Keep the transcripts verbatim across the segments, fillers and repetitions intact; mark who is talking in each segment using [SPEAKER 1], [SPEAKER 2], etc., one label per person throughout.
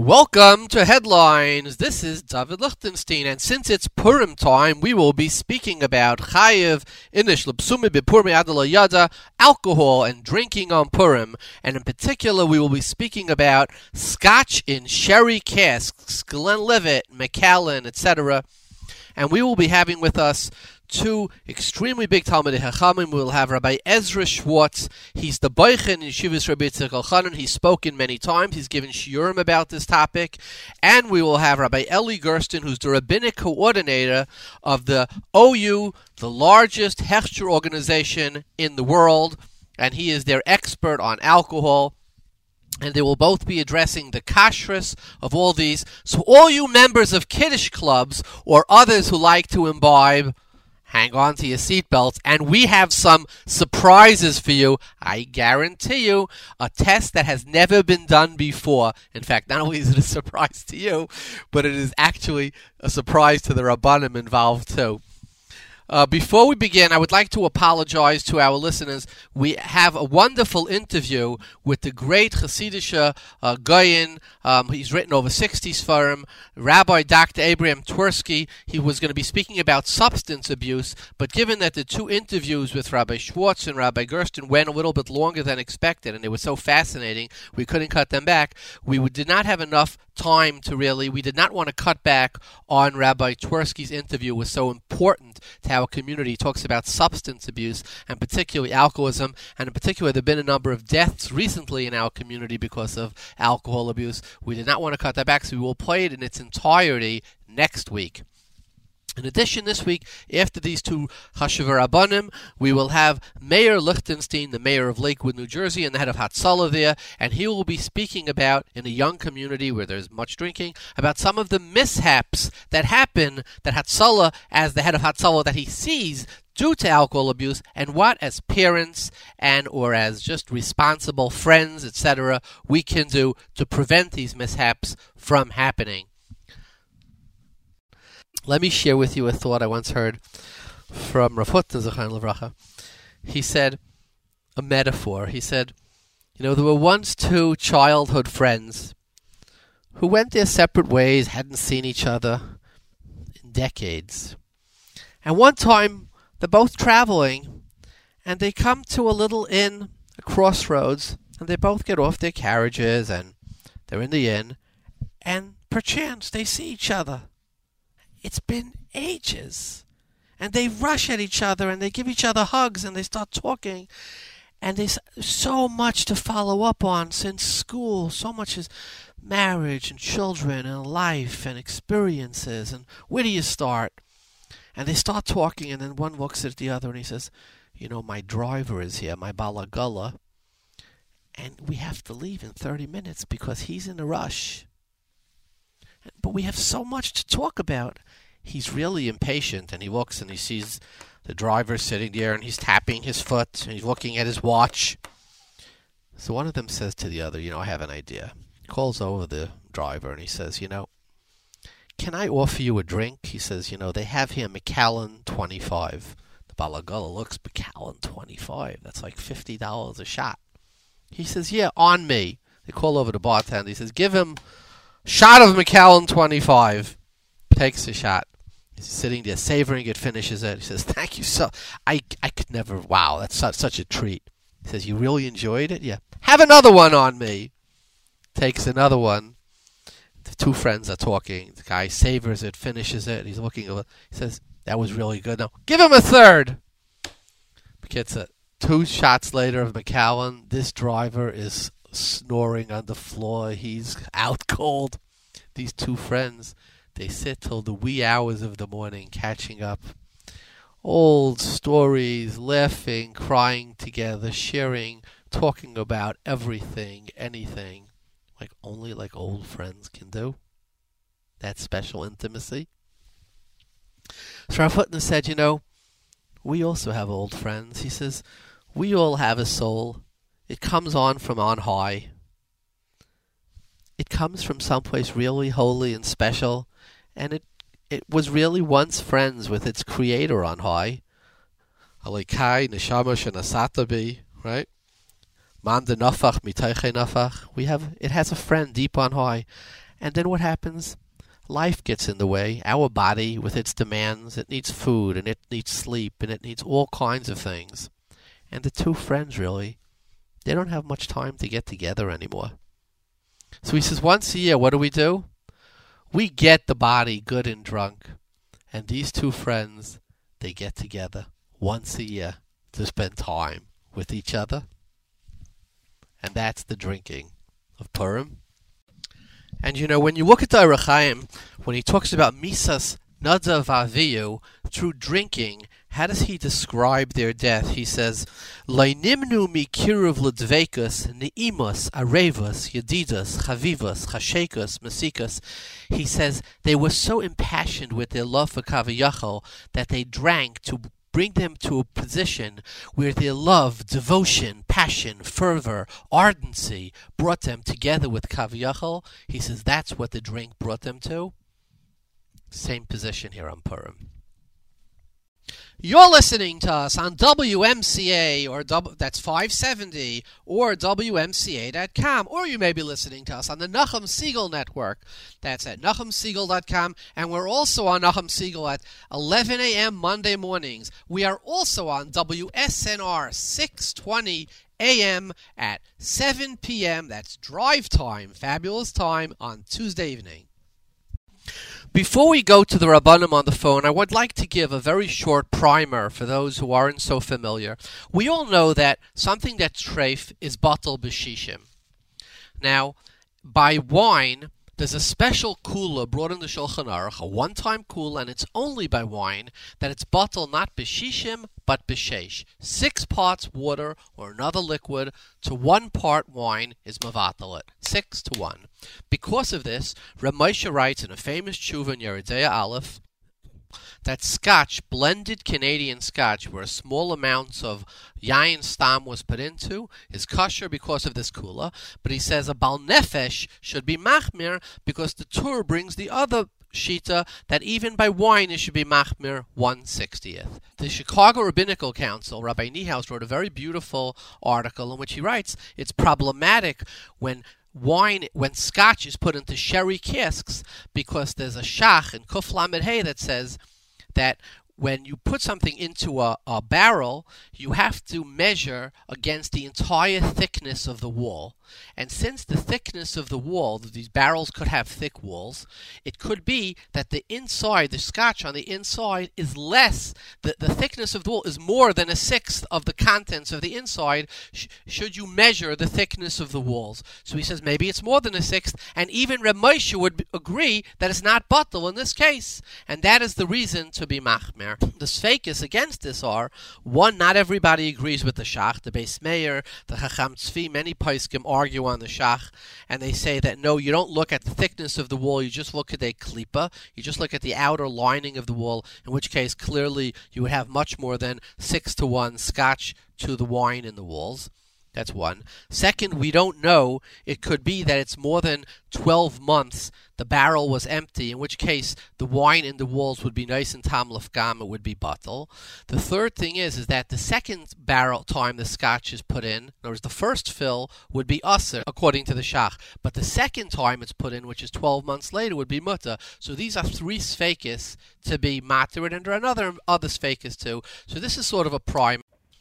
[SPEAKER 1] Welcome to Headlines. This is David Lichtenstein, and since it's Purim time, we will be speaking about Chayev Inish L'Psumi B'Purim Adala Yada, alcohol and drinking on Purim, and in particular, we will be speaking about Scotch in sherry casks, Glenlivet, Macallan, et cetera. And we will be having with us two extremely big Talmidei Chachamim. We will have Rabbi Ezra Schwartz. He's the Boichen in Yeshivas Rabbi Yitzchak Elchanan. He's spoken many times. He's given shiurim about this topic. And we will have Rabbi Eli Gersten, who's the rabbinic coordinator of the O U, the largest Hechsher organization in the world. And he is their expert on alcohol. And they will both be addressing the kashrus of all these. So all you members of Kiddush clubs or others who like to imbibe, hang on to your seatbelts, and we have some surprises for you. I guarantee you, a test that has never been done before. In fact, not only is it a surprise to you, but it is actually a surprise to the Rabbanim involved too. Uh, before we begin, I would like to apologize to our listeners. We have a wonderful interview with the great Hasidic uh, Goyin. Um, he's written over sixty Sfarim, Rabbi Doctor Abraham Twersky. He was going to be speaking about substance abuse, but given that the two interviews with Rabbi Schwartz and Rabbi Gersten went a little bit longer than expected, and they were so fascinating, we couldn't cut them back. We did not have enough time to really, we did not want to cut back on Rabbi Twersky's interview. It was so important to our community. He talks about substance abuse, and particularly alcoholism, and in particular there have been a number of deaths recently in our community because of alcohol abuse. We did not want to cut that back, so we will play it in its entirety next week. In addition, this week, after these two Chashuva Rabbanim, we will have Mayor Lichtenstein, the mayor of Lakewood, New Jersey, and the head of Hatzalah there, and he will be speaking about, in a young community where there's much drinking, about some of the mishaps that happen, that Hatzalah, as the head of Hatzalah, that he sees due to alcohol abuse, and what, as parents and or as just responsible friends, et cetera, we can do to prevent these mishaps from happening. Let me share with you a thought I once heard from Rav Hutner Zechariah Levracha. He said, a metaphor, he said, you know, there were once two childhood friends who went their separate ways, hadn't seen each other in decades. And one time, they're both traveling, and they come to a little inn, a crossroads, and they both get off their carriages, and they're in the inn, and perchance they see each other. It's been ages. And they rush at each other and they give each other hugs and they start talking. And there's so much to follow up on since school. So much is marriage and children and life and experiences. And where do you start? And they start talking, and then one looks at the other and he says, you know, my driver is here, my balagullah, and we have to leave in thirty minutes because he's in a rush. But we have so much to talk about. He's really impatient, and he looks and he sees the driver sitting there, and he's tapping his foot, and he's looking at his watch. So one of them says to the other, you know, I have an idea. He calls over the driver, and he says, you know, can I offer you a drink? He says, you know, they have here Macallan twenty-five. The balagullah looks, Macallan twenty-five. That's like fifty dollars a shot. He says, yeah, on me. They call over the bartender. He says, give him shot of Macallan twenty-five. Takes a shot. He's sitting there savoring it, finishes it. He says, thank you so I I could never, wow, that's such, such a treat. He says, you really enjoyed it? Yeah. Have another one on me. Takes another one. The two friends are talking. The guy savors it, finishes it. He's looking over. He says, that was really good. Now, give him a third. Gets it. Two shots later of Macallan. This driver is snoring on the floor. He's out cold. These two friends, they sit till the wee hours of the morning catching up. Old stories, laughing, crying together, sharing, talking about everything, anything, like only like old friends can do. That special intimacy. So Rav Hutner said, you know, we also have old friends. He says, we all have a soul. It comes on from on high. It comes from someplace really holy and special, and it it was really once friends with its creator on high. Alikai neshama shenasatabi, right? Man de nafach mitayche nafach. We have it has a friend deep on high, And then what happens? Life gets in the way. Our body, with its demands, it needs food, and it needs sleep, and it needs all kinds of things. And the two friends, really, they don't have much time to get together anymore. So he says, once a year, what do we do? We get the body good and drunk. And these two friends, they get together once a year to spend time with each other. And that's the drinking of Purim. And you know, when you look at the Orach Chaim, when he talks about Misas Nadav Avihu, through drinking, how does he describe their death? He says, Leinimnu mikiruv ledvekus, ne'imus, arevus, yedidas, chavivus, chashekus, masikas. He says they were so impassioned with their love for Kaviyachal that they drank to bring them to a position where their love, devotion, passion, fervor, ardency brought them together with Kaviyachal. He says that's what the drink brought them to. Same position here on Purim. You're listening to us on W M C A, or w, that's five seventy, or W M C A dot com, or you may be listening to us on the Nachum Segal Network. That's at Nachum Segal dot com, and we're also on Nachum Segal at eleven a.m. Monday mornings. We are also on W S N R six twenty a m at seven p.m. That's drive time, fabulous time, on Tuesday evening. Before we go to the Rabbanim on the phone, I would like to give a very short primer for those who aren't so familiar. We all know that something that's treif is batal b'shishim. Now, by wine, there's a special kula brought in the Shulchan Aruch, a one-time kula, and it's only by wine that it's batal not b'shishim but b'sheish. Six parts water or another liquid to one part wine is mavatal it. Six to one. Because of this, Reb Moshe writes in a famous tshuva in Yeridea Aleph that Scotch, blended Canadian Scotch, where small amounts of yain stam was put into, is kosher because of this kula. But he says a bal nefesh should be machmir because the Torah brings the other shita that even by wine it should be machmir one sixtieth. The Chicago Rabbinical Council, Rabbi Niehaus, wrote a very beautiful article in which he writes it's problematic when wine, when Scotch is put into sherry casks, because there's a shach in Kuf Lamed Hey that says that when you put something into a, a barrel, you have to measure against the entire thickness of the wall. And since the thickness of the wall, these barrels could have thick walls, it could be that the inside, the Scotch on the inside, is less, the, the thickness of the wall is more than a sixth of the contents of the inside, sh- should you measure the thickness of the walls. So he says maybe it's more than a sixth, and even Reb Moshe would b- agree that it's not batal in this case. And that is the reason to be machmer. The sfeikis against this are, one, not everybody agrees with the shach. The Beis Meir, the Chacham Tzvi, many poskim argue on the shach, and they say that no, you don't look at the thickness of the wall, you just look at a klipa, you just look at the outer lining of the wall, in which case clearly you would have much more than six to one Scotch to the wine in the walls. That's one. Second, we don't know. It could be that it's more than twelve months the barrel was empty, in which case the wine in the walls would be nice and tam lefgam, it would be batal. The third thing is is that the second barrel time the Scotch is put in, in other words, the first fill would be usser, according to the shach. But the second time it's put in, which is twelve months later, would be mutter. So these are three sfeikis to be matir, and there are another other sfeikis too. So this is sort of a prime.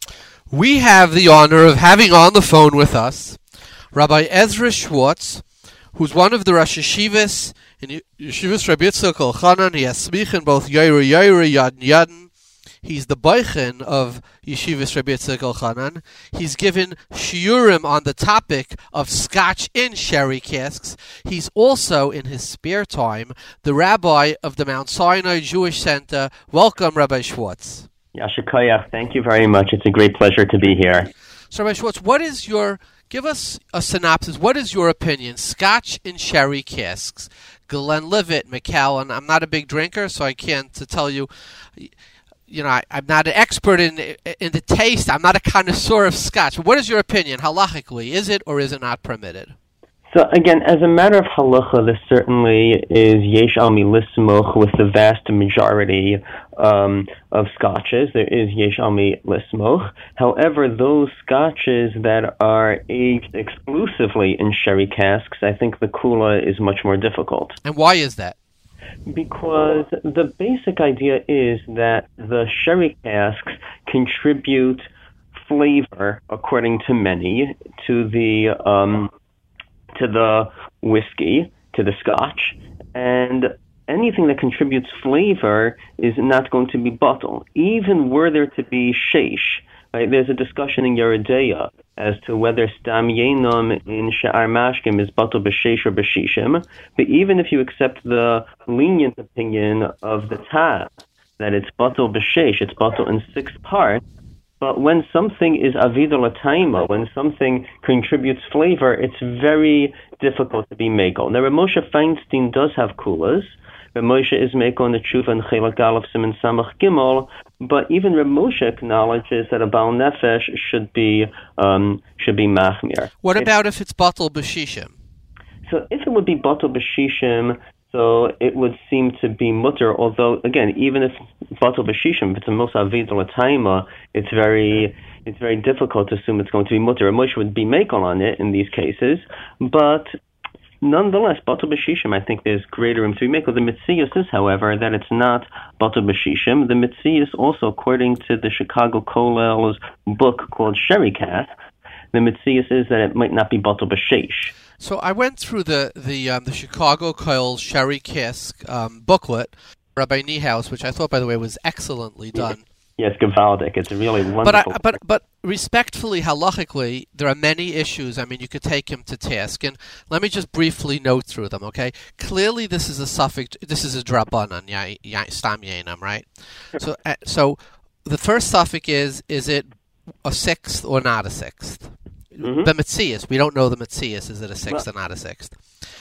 [SPEAKER 1] We have the honor of having on the phone with us Rabbi Ezra Schwartz, who's one of the Rosh Yeshivas in Yeshivas Rabbi Yitzchak Elchanan. He has smicha in both Yaira Yaira Yadin Yadin. He's the boichin of Yeshivas Rabbi Yitzchak Elchanan. He's given shiurim on the topic of Scotch in sherry casks. He's also, in his spare time, the rabbi of the Mount Sinai Jewish Center. Welcome, Rabbi Schwartz.
[SPEAKER 2] Yasher Koyach, thank you very much. It's a great pleasure to be here.
[SPEAKER 1] So, Rabbi Schwartz, what is your, give us a synopsis. What is your opinion? Scotch in sherry casks. Glenlivet, Macallan. I'm not a big drinker, so I can't to tell you. You know, I, I'm not an expert in in the taste. I'm not a connoisseur of Scotch. But what is your opinion, halachically? Is it or is it not permitted?
[SPEAKER 2] So again, as a matter of halacha, this certainly is yesh al mi lismoch with the vast majority um, of scotches. There is yesh al mi lismoch. However, those scotches that are aged exclusively in sherry casks, I think the kula is much more difficult.
[SPEAKER 1] And why is that?
[SPEAKER 2] Because the basic idea is that the sherry casks contribute flavor, according to many, to the um, to the whiskey, to the scotch, and anything that contributes flavor is not going to be bottled. Even were there to be sheish, right? There's a discussion in Yeridea as to whether stam yenom in she'ar mashkim is bottled b'sheish or b'shishim. But even if you accept the lenient opinion of the Taz that it's bottled b'sheish, it's bottled in six parts. But when something is avida l'taima, when something contributes flavor, it's very difficult to be meko. Now, Rav Moshe Feinstein does have kulas. Rav Moshe is meko in the tshuva and chelak aleph siman samach gimel. But even Rav Moshe acknowledges that a baal nefesh should be um, should be machmir.
[SPEAKER 1] What about if, if it's bottled b'shishim?
[SPEAKER 2] So if it would be bottled b'shishim, so it would seem to be mutter, although, again, even if batal b'shishim, if it's a most avid l'taima, it's very it's very difficult to assume it's going to be mutter. A Moshe would be makel on it in these cases, but nonetheless, batal b'shishim, I think there's greater room to be makel. The mitzias is, however, that it's not batal b'shishim. The mitzias also, according to the Chicago Kollel's book called Sherry Cask, the mitzias is that it might not be batal b'sheish.
[SPEAKER 1] So I went through the the um, the Chicago Kollel Sherry Cask um, booklet, Rabbi Niehaus, which I thought, by the way, was excellently done.
[SPEAKER 2] Yes, Gavaldic. It's a really wonderful.
[SPEAKER 1] But I, but but respectfully, halachically, there are many issues. I mean, you could take him to task, and let me just briefly note through them. Okay, clearly this is a suffix. This is a drabanan, ya, ya, stam yenam, right? So uh, so the first suffix is is it a sixth or not a sixth? Mm-hmm. The Metzias, we don't know the Metzias. Is it a sixth well, or not a sixth?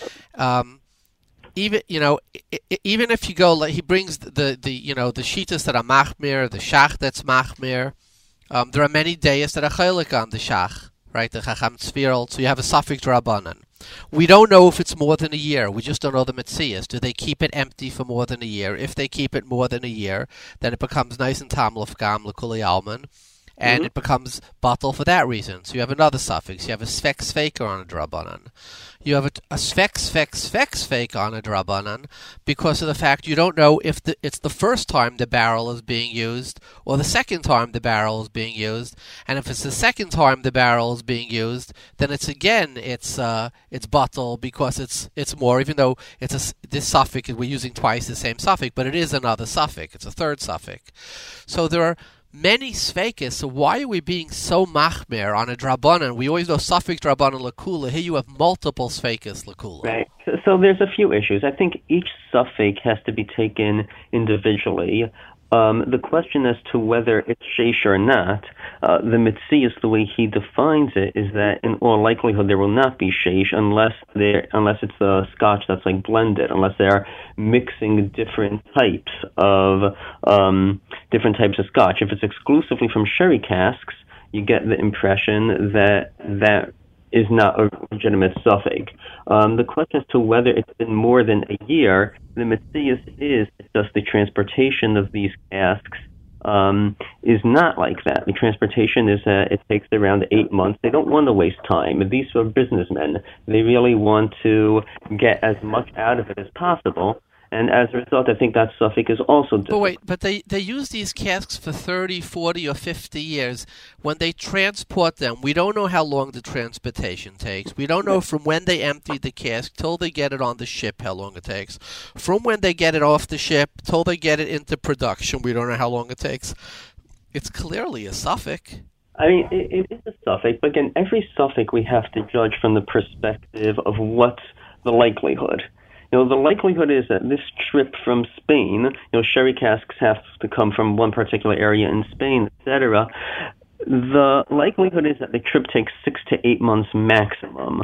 [SPEAKER 1] Um, even you know, even if you go, like he brings the, the you know the shitas that are machmir, the shach that's machmir. Um, there are many days that are chaylik on the shach, right? The chacham tzvirol. So you have a suffix drabanan. We don't know if it's more than a year. We just don't know the Metzias. Do they keep it empty for more than a year? If they keep it more than a year, then it becomes nice and tam lefgam lekuli alman. And mm-hmm. it becomes bottle for that reason. So you have another suffix. You have a svek sveker on a drabanan. You have a, a svek svek svek svek on a drabanan because of the fact you don't know if the, it's the first time the barrel is being used or the second time the barrel is being used. And if it's the second time the barrel is being used, then it's again it's uh, it's bottle because it's it's more. Even though it's a, this suffix we're using twice the same suffix, but it is another suffix. It's a third suffix. So there are many svekis, so why are we being so machmer on a drabanan? We always know suffix drabanan lakula. Here you have multiple svekis lakula.
[SPEAKER 2] Right. So, so there's a few issues. I think each suffix has to be taken individually. Um, the question as to whether it's sheish or not, uh, the Metzias, the way he defines it, is that in all likelihood there will not be sheish unless there, unless it's a scotch that's like blended, unless they are mixing different types of um, different types of scotch. If it's exclusively from sherry casks, you get the impression that that is not a legitimate suffix. Um, the question as to whether it's been more than a year, the Metzias is just the transportation of these casks um, is not like that. The transportation is uh, it takes around eight months. They don't want to waste time. These are businessmen. They really want to get as much out of it as possible. And as a result, I think that suffix is also different.
[SPEAKER 1] But wait, but they, they use these casks for thirty, forty, or fifty years. When they transport them, we don't know how long the transportation takes. We don't know from when they empty the cask till they get it on the ship how long it takes. From when they get it off the ship till they get it into production, we don't know how long it takes. It's clearly a suffix.
[SPEAKER 2] I mean, it, it is a suffix, but again, every suffix we have to judge from the perspective of what's the likelihood. You know, the likelihood is that this trip from Spain, you know, sherry casks have to come from one particular area in Spain, et cetera. The likelihood is that the trip takes six to eight months maximum.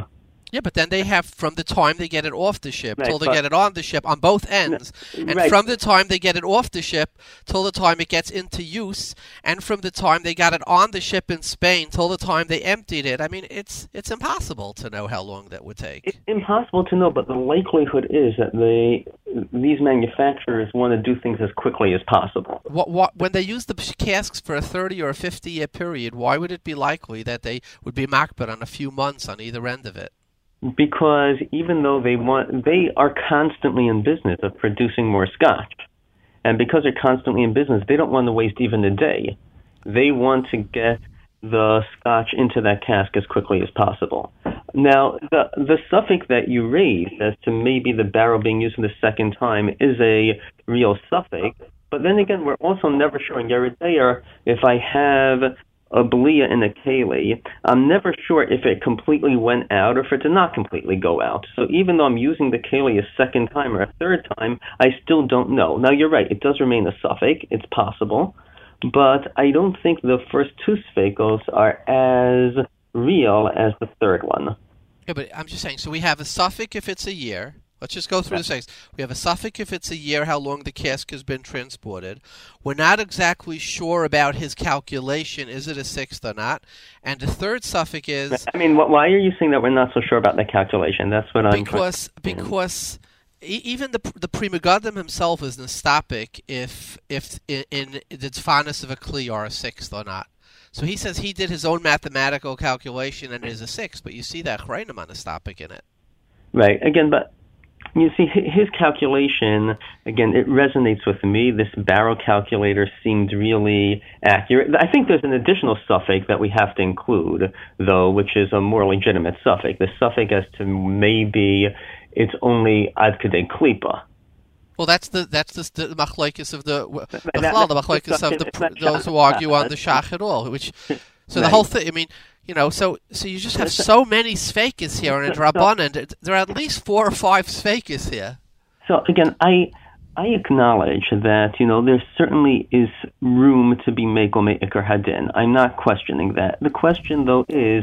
[SPEAKER 1] Yeah, but then they have from the time they get it off the ship
[SPEAKER 2] Right,
[SPEAKER 1] till they
[SPEAKER 2] but-
[SPEAKER 1] get it on the ship on both ends, and
[SPEAKER 2] right.
[SPEAKER 1] from the time they get it off the ship till the time it gets into use, and from the time they got it on the ship in Spain till the time they emptied it. I mean, it's it's impossible to know how long that would take.
[SPEAKER 2] It's impossible to know, but the likelihood is that they, these manufacturers want to do things as quickly as possible.
[SPEAKER 1] What, what, when they use the casks for a thirty or a fifty year period, why would it be likely that they would be makbid on a few months on either end of it?
[SPEAKER 2] Because even though they want, they are constantly in business of producing more scotch. And because they're constantly in business, they don't want to waste even a day. They want to get the scotch into that cask as quickly as possible. Now, the the suffix that you raised as to maybe the barrel being used for the second time is a real suffix. But then again, we're also never sure in Yeridea if I have a Belia and a Kaylee, I'm never sure if it completely went out or if it did not completely go out. So even though I'm using the Kaylee a second time or a third time, I still don't know. Now, you're right, it does remain a suffix. It's possible. But I don't think the first two sphagos are as real as the third one.
[SPEAKER 1] Yeah, but I'm just saying, so we have a suffix if it's a year. Let's just go through the things. We have a suffix if it's a year, how long the cask has been transported. We're not exactly sure about his calculation. Is it a sixth or not? And the third suffix is...
[SPEAKER 2] I mean, why are you saying that we're not so sure about the calculation? That's what I'm...
[SPEAKER 1] Because, because e- even the the Pri Megadim himself is nostopic if, if in, in the Tfanis of a Kli are a sixth or not. So he says he did his own mathematical calculation and it is a sixth, but you see that Chreinim on nostopic in it.
[SPEAKER 2] Right. Again, but... You see, his calculation, again, it resonates with me. This barrel calculator seemed really accurate. I think there's an additional suffix that we have to include, though, which is a more legitimate suffix. The suffix as to maybe it's only ad kadei klipa.
[SPEAKER 1] Well, that's the that's the, the machlokes of the the,
[SPEAKER 2] that,
[SPEAKER 1] the machlokes of the, those who argue on the shach at all. Which so the
[SPEAKER 2] right.
[SPEAKER 1] whole thing. I mean. You know, so so you just have so many sfeikis here, and in Rabbanan, there are at least four or five sfeikis here.
[SPEAKER 2] So again, I I acknowledge that you know there certainly is room to be mekel me'ikar hadin. I'm not questioning that. The question though is,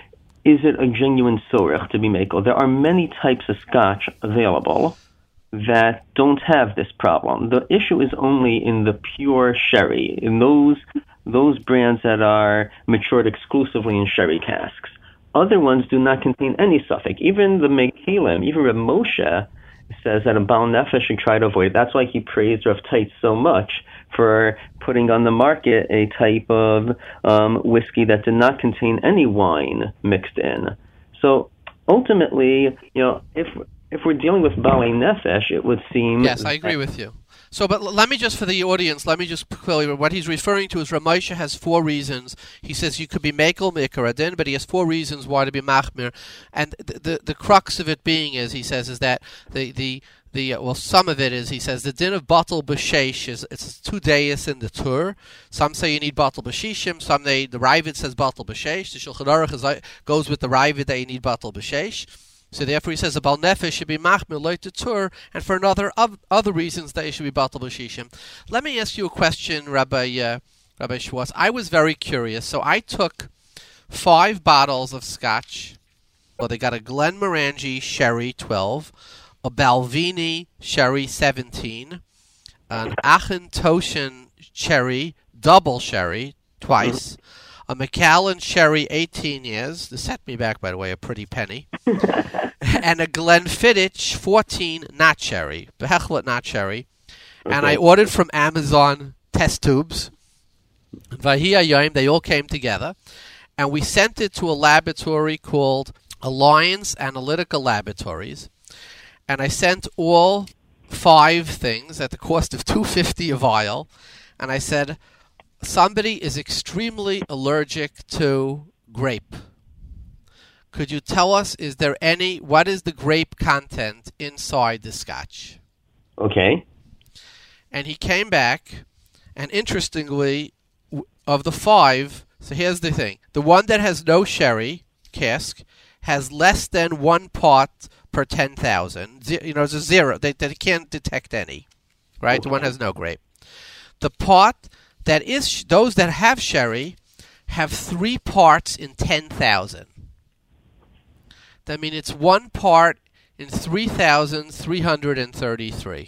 [SPEAKER 2] is it a genuine sorech to be mekel? There are many types of scotch available that don't have this problem. The issue is only in the pure sherry, in those. Those brands that are matured exclusively in sherry casks. Other ones do not contain any suffix. Even the Mekalim, even Reb Moshe says that a Baal Nefesh should try to avoid. That's why he praised Rav Tait so much for putting on the market a type of um, whiskey that did not contain any wine mixed in. So ultimately, you know, if if we're dealing with Baal Nefesh, it would seem...
[SPEAKER 1] Yes, I agree with you. So, but l- let me just, for the audience, let me just clearly, what he's referring to is Ramosha has four reasons. He says you could be mekel mikar adin, but he has four reasons why to be machmir. And the, the the crux of it being is, he says, is that the, the, the uh, well, some of it is, he says, the din of batal b'sheish is, it's two days in the tour. Some say you need batal b'shishim, some say, the Ravid says batal b'sheish, the Shulchan Aruch is, goes with the Ravid that you need batal b'sheish. So therefore he says a Baal Nefesh should be machmir like the tur, and for another of other reasons that it should be batal b'shishim. Let me ask you a question, Rabbi uh, Rabbi Schwartz. I was very curious. So I took five bottles of scotch. Well, they got a Glenmorangie Sherry twelve, a Balvenie Sherry seventeen, an Aachen Toshen Sherry double Sherry twice. A Macallan Sherry, eighteen years. This set me back, by the way, a pretty penny. And a Glenfiddich, fourteen, not Sherry. Behechlet, not Sherry. Okay. And I ordered from Amazon test tubes. Vahi Hayom, they all came together. And we sent it to a laboratory called Alliance Analytical Laboratories. And I sent all five things at the cost of two hundred fifty dollars a vial. And I said... Somebody is extremely allergic to grape. Could you tell us, is there any, what is the grape content inside the scotch?
[SPEAKER 2] Okay.
[SPEAKER 1] And he came back, and interestingly, of the five, so here's the thing. The one that has no sherry cask has less than one part per ten thousand. You know, it's a zero. They, they can't detect any, right? Okay. The one has no grape. The part... That is, those that have sherry have three parts in ten thousand. That means it's one part in three thousand three hundred thirty-three.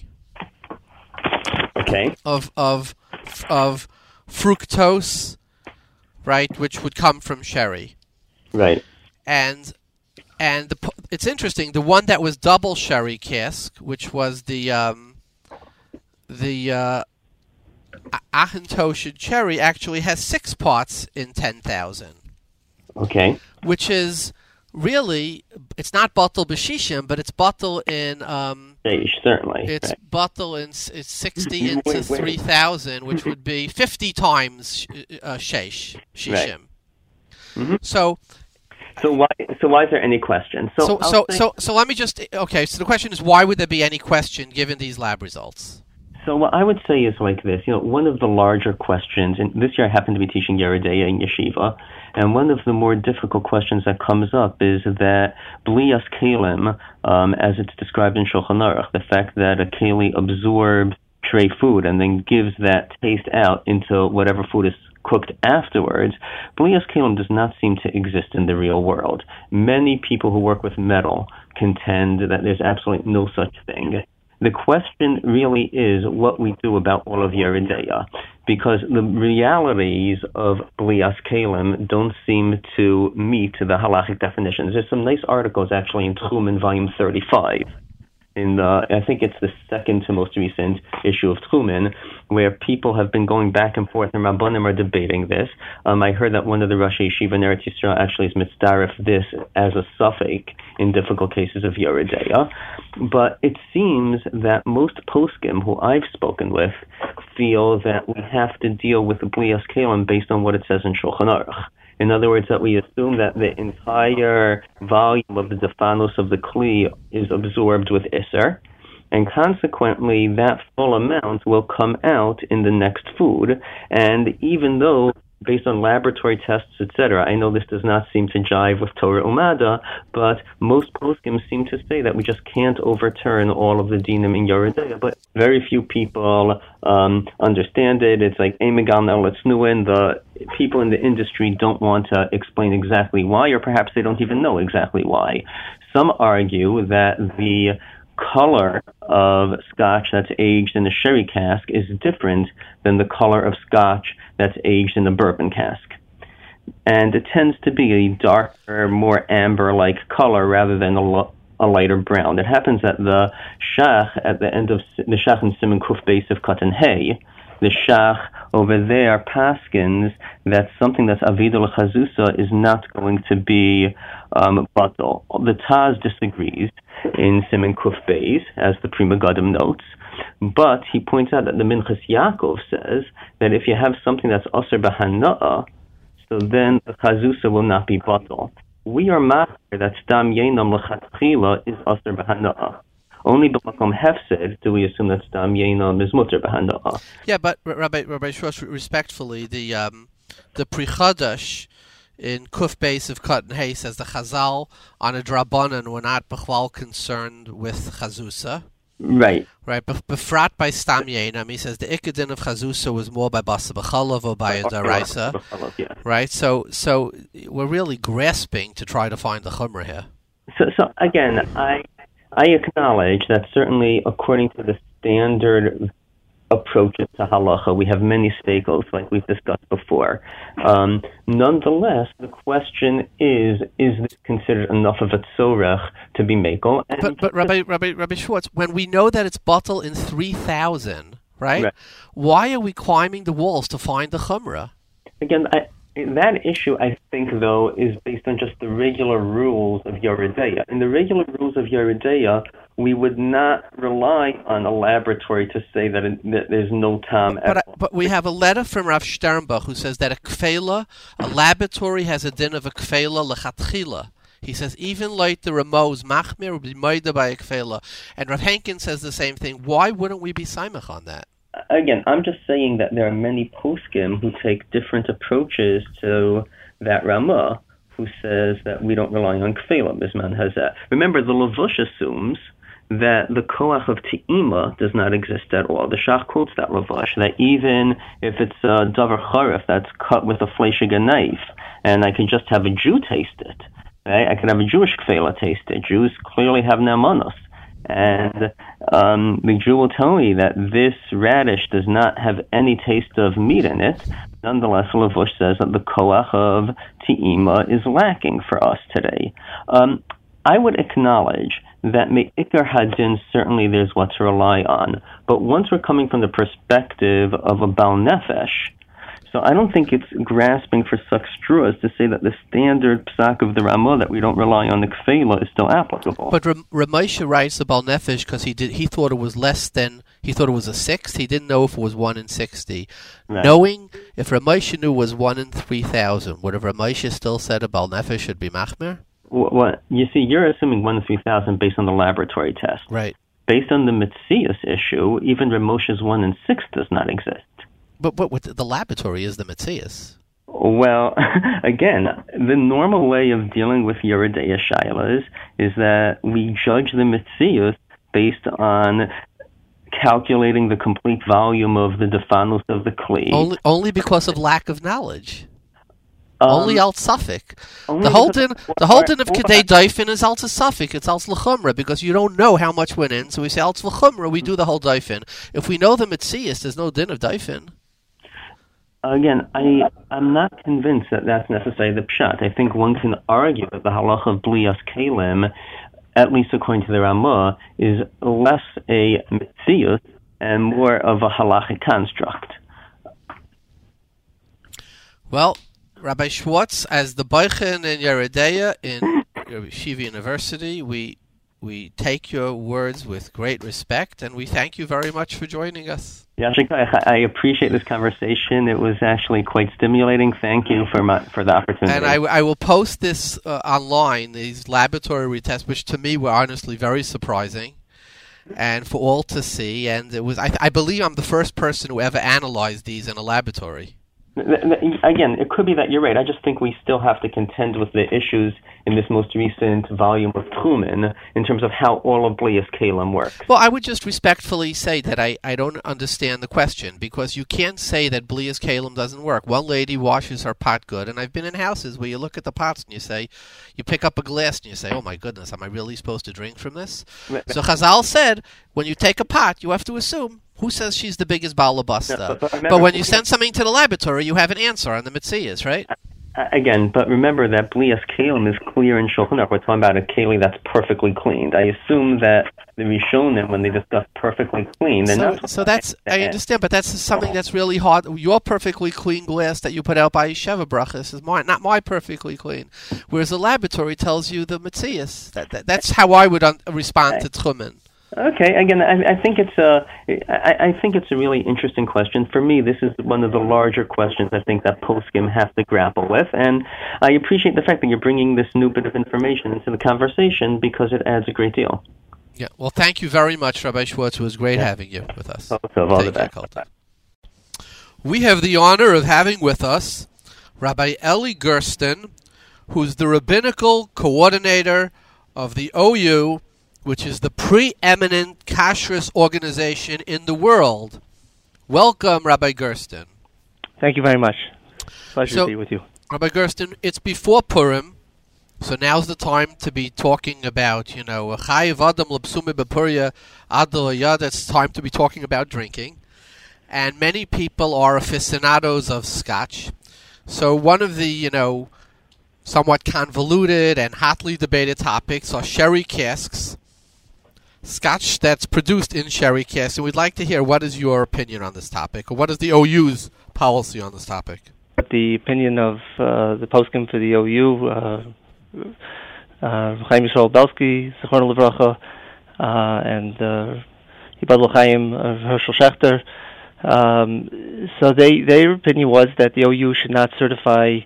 [SPEAKER 2] Okay.
[SPEAKER 1] Of of of fructose, right, which would come from sherry.
[SPEAKER 2] Right.
[SPEAKER 1] And and the, it's interesting. The one that was double sherry cask, which was the um, the uh, Achentoshed cherry, actually has six parts in ten thousand.
[SPEAKER 2] Okay.
[SPEAKER 1] Which is really, it's not batel b'shishim, but it's batel in. Um,
[SPEAKER 2] Certainly.
[SPEAKER 1] It's
[SPEAKER 2] right.
[SPEAKER 1] batel in it's sixty into
[SPEAKER 2] wait, wait.
[SPEAKER 1] three thousand, which would be fifty times uh, shesh shishim.
[SPEAKER 2] Right. Mm-hmm.
[SPEAKER 1] So.
[SPEAKER 2] So why? So why is there any question?
[SPEAKER 1] So
[SPEAKER 2] So
[SPEAKER 1] so
[SPEAKER 2] say,
[SPEAKER 1] so, so let me just okay. So the question is, why would there be any question given these lab results?
[SPEAKER 2] So what I would say is like this. You know, one of the larger questions, and this year I happen to be teaching Yeridea in Yeshiva, and one of the more difficult questions that comes up is that Blias Kalim, um, as it's described in Shulchan Aruch, the fact that a Keli absorbs tray food and then gives that taste out into whatever food is cooked afterwards, Blias Kalim does not seem to exist in the real world. Many people who work with metal contend that there's absolutely no such thing. The question really is what we do about all of Yeridea, because the realities of Blias Kalim don't seem to meet the halachic definitions. There's some nice articles actually in Tchumen, volume thirty-five. In the, I think it's the second to most recent issue of Tchumen, where people have been going back and forth, and Rabbanim are debating this. Um, I heard that one of the Rosh Yeshiva in Eretz Yisrael actually is mitzdaref this as a suffix in difficult cases of Yeridea. But it seems that most poskim who I've spoken with feel that we have to deal with the Blias Kalim based on what it says in Shulchan Aruch. In other words, that we assume that the entire volume of the defanos of the kli is absorbed with Isser, and consequently that full amount will come out in the next food. And even though, based on laboratory tests, et cetera, I know this does not seem to jive with Torah Umada, but most poskim seem to say that we just can't overturn all of the dinim in Yeridea, but very few people um, understand it. It's like Emigan Elatznuin, the people in the industry don't want to explain exactly why, or perhaps they don't even know exactly why. Some argue that the color of scotch that's aged in a sherry cask is different than the color of scotch that's aged in a bourbon cask. And it tends to be a darker, more amber-like color rather than a, lo- a lighter brown. It happens that the shach at the end of the shach in Siman Kuf Beis of Katan Hay, the shach over there paskins that something that's avida l'chazusa is not going to be um, batal. The Taz disagrees in Siman Kuf Beis, as the Pri Megadim notes, but he points out that the Minchas Yaakov says that if you have something that's aser b'hana'ah, so then the chazusa will not be batal. We are master that stam yenam l'chatchila is aser b'hana'ah. Only b'makom hefsed do we assume that stam yenam is mutter b'hana'ah.
[SPEAKER 1] Yeah, but Rabbi Rabbi Schwartz, respectfully, the um, the Pri Chadash in Kuf Beis of Katan Hay says the Chazal on a drabanan were not b'chwal concerned with chazusa.
[SPEAKER 2] Right.
[SPEAKER 1] Right. Bef- befrat by stam yenam, he says the ikadin of chazusa was more by basa b'chalav or by a daraisa.
[SPEAKER 2] Yeah.
[SPEAKER 1] Right. So so we're really grasping to try to find the chumrah here.
[SPEAKER 2] So so again, I I acknowledge that certainly according to the standard approaches to halacha, we have many staples like we've discussed before. Um, nonetheless, the question is, is this considered enough of a tzorech to be mekel?
[SPEAKER 1] But, but Rabbi, Rabbi, Rabbi Schwartz, when we know that it's batal in three thousand, right? right? Why are we climbing the walls to find the chumrah?
[SPEAKER 2] Again, I, that issue, I think, though, is based on just the regular rules of Yeridea. In the regular rules of Yeridea, we would not rely on a laboratory to say that, it, that there's no tam at
[SPEAKER 1] but,
[SPEAKER 2] all.
[SPEAKER 1] But we have a letter from Rav Sternbach who says that a kfela, a laboratory has a din of a kfela lechatchila. He says even like the Ramos machmir would be moida by a kfela. And Rav Henkin says the same thing. Why wouldn't we be saimach on that?
[SPEAKER 2] Again, I'm just saying that there are many poskim who take different approaches to that Ramah, who says that we don't rely on kfela, Bisman has that. Remember, the Lavush assumes that the koach of te'ima does not exist at all. The Shach quotes that Lavush, that even if it's a davar charef that's cut with a fleishiga knife, and I can just have a Jew taste it, Right? I could have a Jewish kfela taste it. Jews clearly have nemanos. And um, the Jew will tell me that this radish does not have any taste of meat in it. Nonetheless, Lavush says that the koach of ti'ima is lacking for us today. Um, I would acknowledge that me'ikar hadin, certainly there's what to rely on. But once we're coming from the perspective of a Baal Nefesh, so I don't think it's grasping for such straws to say that the standard psak of the Ramah that we don't rely on the kfela is still applicable.
[SPEAKER 1] But Ram- Ramesha writes about Nefesh because he did he thought it was less than he thought it was a sixth. He didn't know if it was one in sixty. Right. Knowing if Ramesha knew it was one in three thousand, would have Ramesha still said about Nefesh should be machmer?
[SPEAKER 2] Well, well, you see, you're assuming one in three thousand based on the laboratory test.
[SPEAKER 1] Right.
[SPEAKER 2] Based on the Metzius issue, even Ramosha's one in six does not exist.
[SPEAKER 1] But but with the laboratory is the Metzius.
[SPEAKER 2] Well, again, the normal way of dealing with Yeridea Shailas is that we judge the Metzius based on calculating the complete volume of the defanus of the Kli.
[SPEAKER 1] Only, only because of lack of knowledge.
[SPEAKER 2] Um,
[SPEAKER 1] only al Suffolk. The whole din, the whole din of Kedei Daifin is al Suffolk. It's al L'chumra because you don't know how much went in. So we say al L'chumra. We do the whole Daifin. If we know the Metzius, there's no din of Daifin.
[SPEAKER 2] Again, I, I'm not convinced that that's necessarily the pshat. I think one can argue that the halacha of blias kalim, at least according to the Ramah, is less a metzius and more of a halachic construct.
[SPEAKER 1] Well, Rabbi Schwartz, as the Beichen in Yeridea in Yeshiva University, we we take your words with great respect, and we thank you very much for joining us.
[SPEAKER 2] Yeah, I appreciate this conversation. It was actually quite stimulating. Thank you for my, for the opportunity.
[SPEAKER 1] And I, I will post this uh, online, these laboratory retests, which to me were honestly very surprising, and for all to see. And it was I, I believe I'm the first person who ever analyzed these in a laboratory.
[SPEAKER 2] Again, it could be that you're right. I just think we still have to contend with the issues in this most recent volume of Truman in terms of how all of Blias Kalim works.
[SPEAKER 1] Well, I would just respectfully say that I, I don't understand the question, because you can't say that Blias Kalim doesn't work. One lady washes her pot good, and I've been in houses where you look at the pots and you say, you pick up a glass and you say, oh my goodness, am I really supposed to drink from this? So Chazal said, when you take a pot, you have to assume, who says she's the biggest balabasta? No, but, but, but when you send something to the laboratory, you have an answer on the Metzias, right?
[SPEAKER 2] Uh, again, but remember that Blias Kalim is clear in Shulchan Aruch. We're talking about a Keli that's perfectly cleaned. I assume that the Rishonim, when they discuss perfectly clean, they're
[SPEAKER 1] so,
[SPEAKER 2] not...
[SPEAKER 1] So that's, I understand, but that's something that's really hard. Your perfectly clean glass that you put out by Yesheva Brachas is mine, not my perfectly clean. Whereas the laboratory tells you the Metzias. That, that, that's how I would un- respond to Truman.
[SPEAKER 2] Okay. Again, I, I think it's a, I, I think it's a really interesting question. For me, this is one of the larger questions I think that poskim have to grapple with, and I appreciate the fact that you're bringing this new bit of information into the conversation because it adds a great deal.
[SPEAKER 1] Yeah. Well, thank you very much, Rabbi Schwartz. It was great yeah. having you with us.
[SPEAKER 2] So, so all the best.
[SPEAKER 1] We have the honor of having with us Rabbi Eli Gersten, who's the rabbinical coordinator of the O U, which is the preeminent kashrus organization in the world. Welcome, Rabbi Gersten.
[SPEAKER 3] Thank you very much. Pleasure
[SPEAKER 1] so,
[SPEAKER 3] to be with you.
[SPEAKER 1] Rabbi Gersten, it's before Purim, so now's the time to be talking about, you know, chayiv adam l'psumi b'puria ad l'yad. It's time to be talking about drinking. And many people are aficionados of scotch. So one of the, you know, somewhat convoluted and hotly debated topics are sherry casks. Scotch that's produced in sherry casks, and we'd like to hear what is your opinion on this topic, or what is the O U's policy on this topic?
[SPEAKER 3] The opinion of uh, the poskim for the O U, uh, uh, Chaim Yisrael Belsky, Zechron Levracha, uh, and Yibad L'Chaim uh, Hershel Schechter. Um, so they, their opinion was that the O U should not certify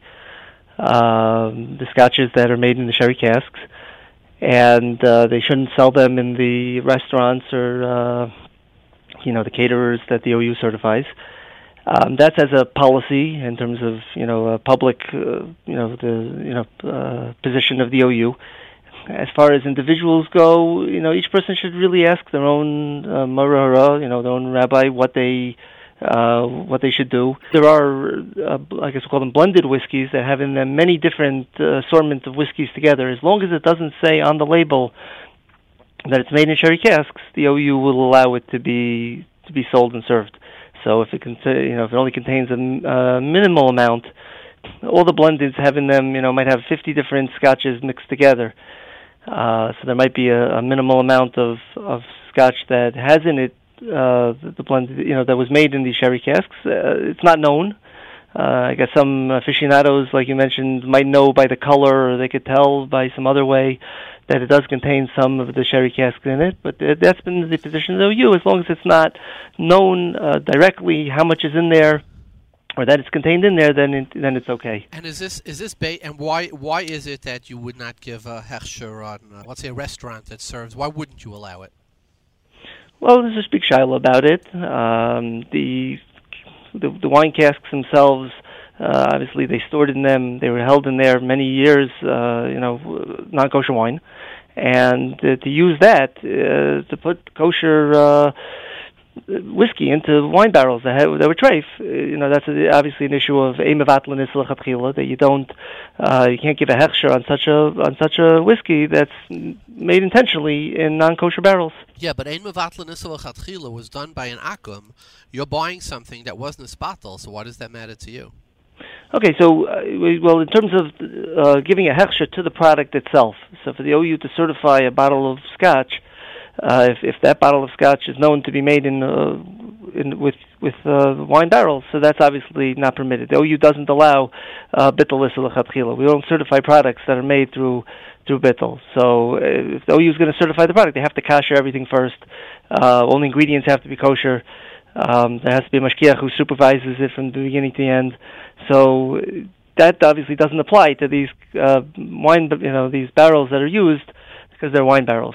[SPEAKER 3] uh, the scotches that are made in the sherry casks, and uh, they shouldn't sell them in the restaurants or, uh, you know, the caterers that the O U certifies. Um, that's as a policy in terms of, you know, a public, uh, you know, the, you know, uh, position of the O U. As far as individuals go, you know, each person should really ask their own uh, Mara Hara, you know, their own rabbi, what they uh, what they should do. There are, uh, I guess we'll call them blended whiskeys that have in them many different uh, assortments of whiskeys together. As long as it doesn't say on the label that it's made in sherry casks, the O U will allow it to be to be sold and served. So if it can, you know, if it only contains a, a minimal amount, all the blendeds have in them, you know, might have fifty different scotches mixed together. Uh, so there might be a, a minimal amount of, of scotch that has in it uh, the, the blend, you know, that was made in these sherry casks. Uh, it's not known. Uh, I guess some aficionados, like you mentioned, might know by the color, or they could tell by some other way that it does contain some of the sherry cask in it. But uh, that's been the position of the O U. As long as it's not known uh, directly how much is in there, or that it's contained in there, then it, then it's okay.
[SPEAKER 1] And is this is this ba- and why why is it that you would not give a hechsher on uh, let's say a restaurant that serves? Why wouldn't you allow it?
[SPEAKER 3] Well, there's a big shiloh about it. Um, the, the the wine casks themselves, uh, obviously they stored in them. They were held in there many years. Uh, you know, non-kosher wine, and uh, to use that uh, to put kosher Uh, whiskey into wine barrels that, had, that were treif, you know, that's a, obviously an issue of ein mevatlin isur lechatchila, that you don't, uh, you can't give a hechsher on such a on such a whiskey that's made intentionally in non-kosher barrels.
[SPEAKER 1] Yeah, but ein mevatlin isur lechatchila was done by an akum. You're buying something that wasn't a spatel, so why does that matter to you?
[SPEAKER 3] Okay, so uh, well, in terms of uh, giving a hechsher to the product itself, so for the O U to certify a bottle of scotch. Uh, if, if that bottle of scotch is known to be made in, uh, in with with uh, wine barrels, so that's obviously not permitted. The O U doesn't allow uh, bittul isur lechatchila. We don't certify products that are made through through bittul. So if the O U is going to certify the product, they have to kosher everything first. Uh, all ingredients have to be kosher. Um, there has to be a mashkiach who supervises it from the beginning to the end. So that obviously doesn't apply to these uh, wine, you know, these barrels that are used because they're wine barrels.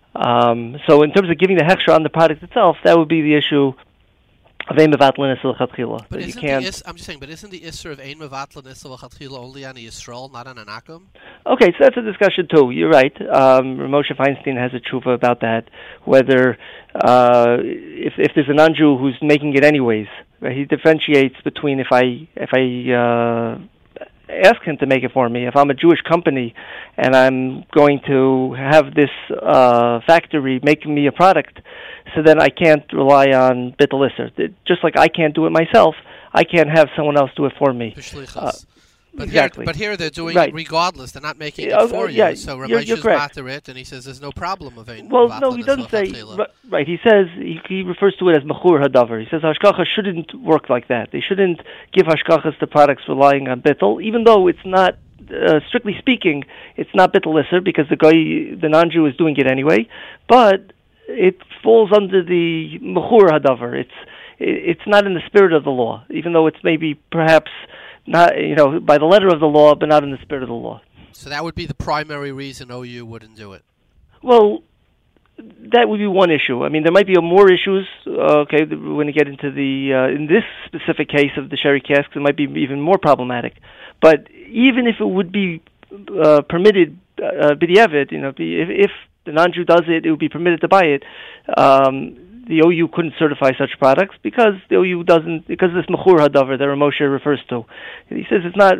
[SPEAKER 3] Um, so in terms of giving the hechsher on the product itself, that would be the issue of ein mevatlin isur lechatchila.
[SPEAKER 1] But
[SPEAKER 3] you
[SPEAKER 1] isn't
[SPEAKER 3] can't...
[SPEAKER 1] the is, I'm just saying, but isn't the isur of ein mevatlin isur lechatchila only on a Yisrael, not on an akum?
[SPEAKER 3] Okay, so that's a discussion too. You're right. Um, Moshe Feinstein has a tshuva about that. Whether uh, if if there's a non-Jew who's making it anyways, right, he differentiates between if I if I uh, ask him to make it for me. If I'm a Jewish company and I'm going to have this uh, factory making me a product, so then I can't rely on bittul isur. Just like I can't do it myself, I can't have someone else do it for me. Uh,
[SPEAKER 1] but
[SPEAKER 3] exactly.
[SPEAKER 1] Here, but here they're doing
[SPEAKER 3] right.
[SPEAKER 1] it regardless. They're not making it
[SPEAKER 3] uh,
[SPEAKER 1] for
[SPEAKER 3] yeah,
[SPEAKER 1] you. So
[SPEAKER 3] you're, you're
[SPEAKER 1] Ramesh's matter it, and he says there's no problem of ein
[SPEAKER 3] Well,
[SPEAKER 1] mevatlin
[SPEAKER 3] no, he doesn't say.
[SPEAKER 1] lechatchila.
[SPEAKER 3] Right, he says he, he refers to it as mechur hadavar. He says hashkacha shouldn't work like that. They shouldn't give hashkachas to products relying on bittul, even though it's not. Uh, strictly speaking, it's not bittul isur because the guy, the non-Jew, is doing it anyway. But it falls under the mechur hadavar. It's it's not in the spirit of the law, even though it's maybe perhaps not, you know, by the letter of the law, but not in the spirit of the law.
[SPEAKER 1] So that would be the primary reason O U wouldn't do it.
[SPEAKER 3] Well, that would be one issue. I mean, there might be more issues. Uh, okay, when you get into the uh, in this specific case of the sherry casks, it might be even more problematic. But even if it would be uh, permitted, uh, b'diavad, you know, if, if the non-Jew does it, it would be permitted to buy it. Um, the O U couldn't certify such products because the O U doesn't, because of this mechur hadavar that Moshe refers to. He says it's not.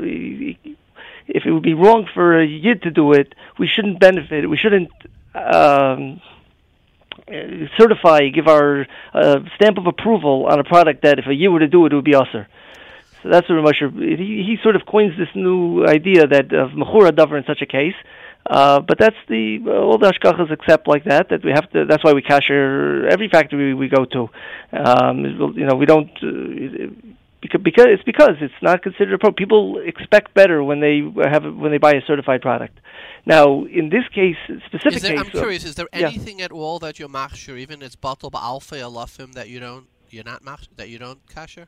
[SPEAKER 3] If it would be wrong for a yid to do it, we shouldn't benefit. We shouldn't um, certify, give our uh, stamp of approval on a product that if a yid were to do it, it would be usher. So that's what Moshe, he, he sort of coins this new idea that of mechur hadavar in such a case. Uh, but that's the uh, all the hashkachas accept like that. That we have to. That's why we kasher every factory we go to. Um, you know, we don't uh, because, because it's because it's not considered a pro. People expect better when they have when they buy a certified product. Now, in this case, specific
[SPEAKER 1] is there,
[SPEAKER 3] case,
[SPEAKER 1] I'm curious. Is there
[SPEAKER 3] yeah.
[SPEAKER 1] anything at all that you're machshir, even it's batel ba'alfei alafim, that you don't you're not mach, that you don't kasher?